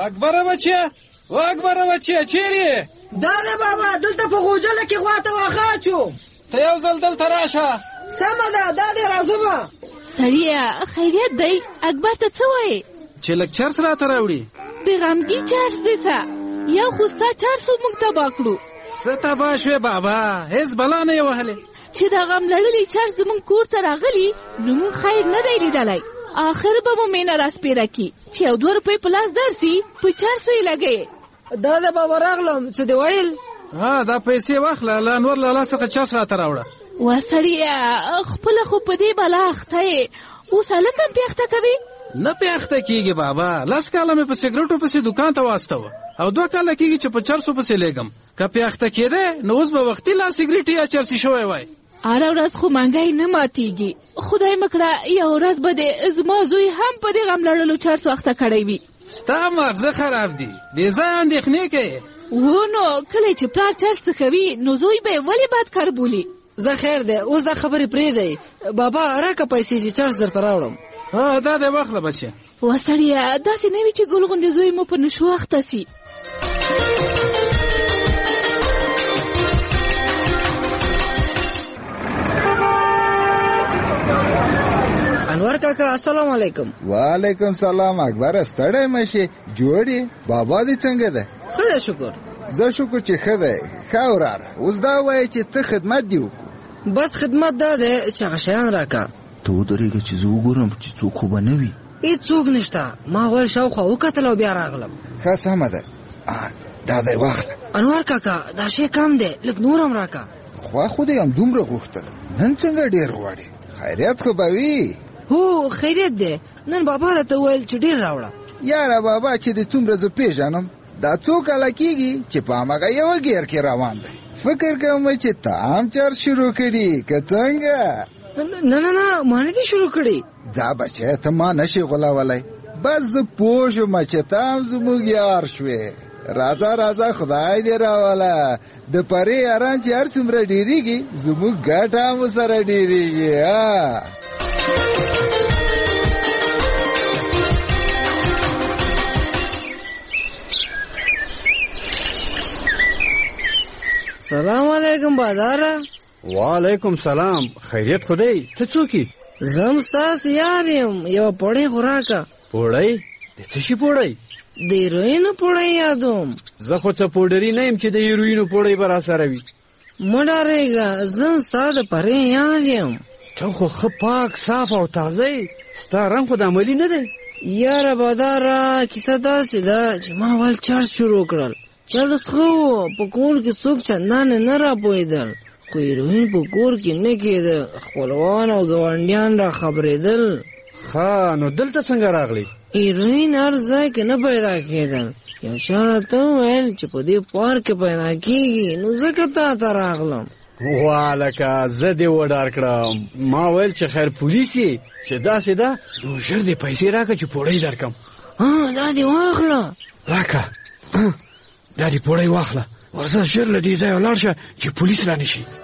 اکبره بچیه و اکبره بچیه چیرې دا دی بابا دلته په غوجله کې غوا ته واښه اچوم ته یو ځل دلته راشه سمه ده دا دی راځمه سړیه خیریت دی اکبر ته څه وایې چې لږ چرس راته راوړي د غمګي چرس دی سه یو خو ستا چرسو موږ تباه کړو څه تباه شوې بابا هېڅ بلا نه یې وهلې چې د غم لړلي چرس زموږ کور ته راغلي نو موږ خیر نه دی لیدلی آخر به مو مینه راسپېره کي چې یو دوه روپۍ په لاس درسي په چرسو یې لګوې دا د بابا راغلم څه دې ویل ها دا پیسې واخله له انور لالا څخه چرس راته راوړه وا سړیه خپله خو په دې بلا اخته یې اوس هلک هم پې اخته کوي نه پې اخته کېږي بابا لس کاله مې په سګرټو پسې دوکان ته واستوه او دوه کاله کېږي چې په چرسو پسې لیږم که پې اخته کېده نو اوس به وختي لا سګرټ یا چرسي شوی وای هره ورځ خو مهنګۍ نه ماتېږي خدای مه کړه یو ورځ به دې زما زوی هم په دې غم لړلو چرسو اخته کړی وي ستا مغزه خراب دي بې ځایه اندېښنې کوې و نو کله چې پلار چرس څښوي نو زوی به یې ولې بد کار بولي زه خیر دی اوس دا خبرې پرېږدئ بابا راکه پیسې چې چرس درته راوړم ها دا دی واخله بچیه وا سړیه داسې نه وي چې ګل غوندې زوی مو په نشو اخته سي انور کاکا السلام علیکم. وعلیکم سلام. اکبر ستړی مشي جوړی بابا دې څنګه ده؟ ښه ده شکر. زه شکر چې ښه دی. ښه وراره اوس دا وایي چې ته خدمت دې وکړو. بس خدمت دا دی چې هغه شیان راکړه. ته ودرېږه چې زه وګورم چې څوک خو به نه وي. هېڅوک نشته. ما ویل شاوخوا وکتل او بیا راغلم. ښه سمه ده. دا دی واخله. انور کاکا دا شی کم دی لږ نور هم راکړه. خوا خو دې همدومره غوښتل نن څنګه ډېر غواړې؟ خیریت خو به وي. هو خیریت دی. نن بابا راته وویل چې ډېر راوړه. یاره بابا چې دې څومره زه پېژنم دا څو کاله کېږي چې په هماغه یوه ګیر کې روان دی. فکر کوم چې ته هم چرس شروع کړي که څنګه؟ نه نه نه ما نه دي شروع کړي. ځه بچی ته ما نشي غولولی. بس زه پوه شوم چې ته هم زموږ یار شوې. راځه راځه خدای دې راوله. د پرې یاران چې هر څومره ډېرېږي زموږ ګټه هم ورسره ډېرېږي. سلام علیکم باداره. وعلیکم سلام. خیریت خو دی؟ ته څوک یې؟ زه هم ستاسو یار یم. یوه پوړۍ خو راکړه. پوړۍ؟ د څه شي پوړۍ؟ د هیروینو پوړۍ یادوم. زه خو څه پوډري نه یم چې د هیروینو پوړۍ به راسره وي. مه ډارېږه زه هم ستا د پرې یار یم. ته خو ښه پاک صاف او تازه یې. ستا رنګ خو د عملي نه دی. یاره باداره کیسه داسې ده چې ما ول چرس شروع کړل. چرس ښه و په کور کې څوک چندانې نه راپوهېدل خو هیروین په کور کې نه کېده. خپلوان او ګاونډیان را خبرېدل. ښه نو دلته څنګه راغلی؟ هیروین هر ځای کې نه پیدا کېدل. یو چا راته وویل چې په دې پارک کې پیدا کېږي نو ځکه تا ته راغلم. والکه زه دې وډار کړم. ما ویل چې خیر پولیس یې چې داسې ده نو ژر دې پیسې راکړه چې پوړۍ درکړم. ها دا دې واخله. راکړه دا دې پوړۍ واخله. ورځه ژر له دې ځایه ولاړ شه چې پولیس را نه شي.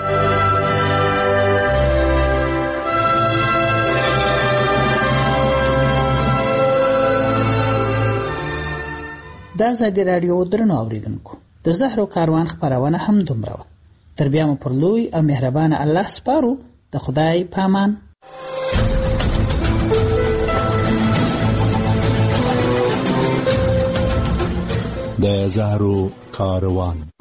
دا ازادي راډیو درنو اوریدونکو د زهرو کاروان خپرونه هم دومره وه. تر بیا مو پر لوی او مهربانه الله سپارو. د خدای پامان. د زهرو کاروان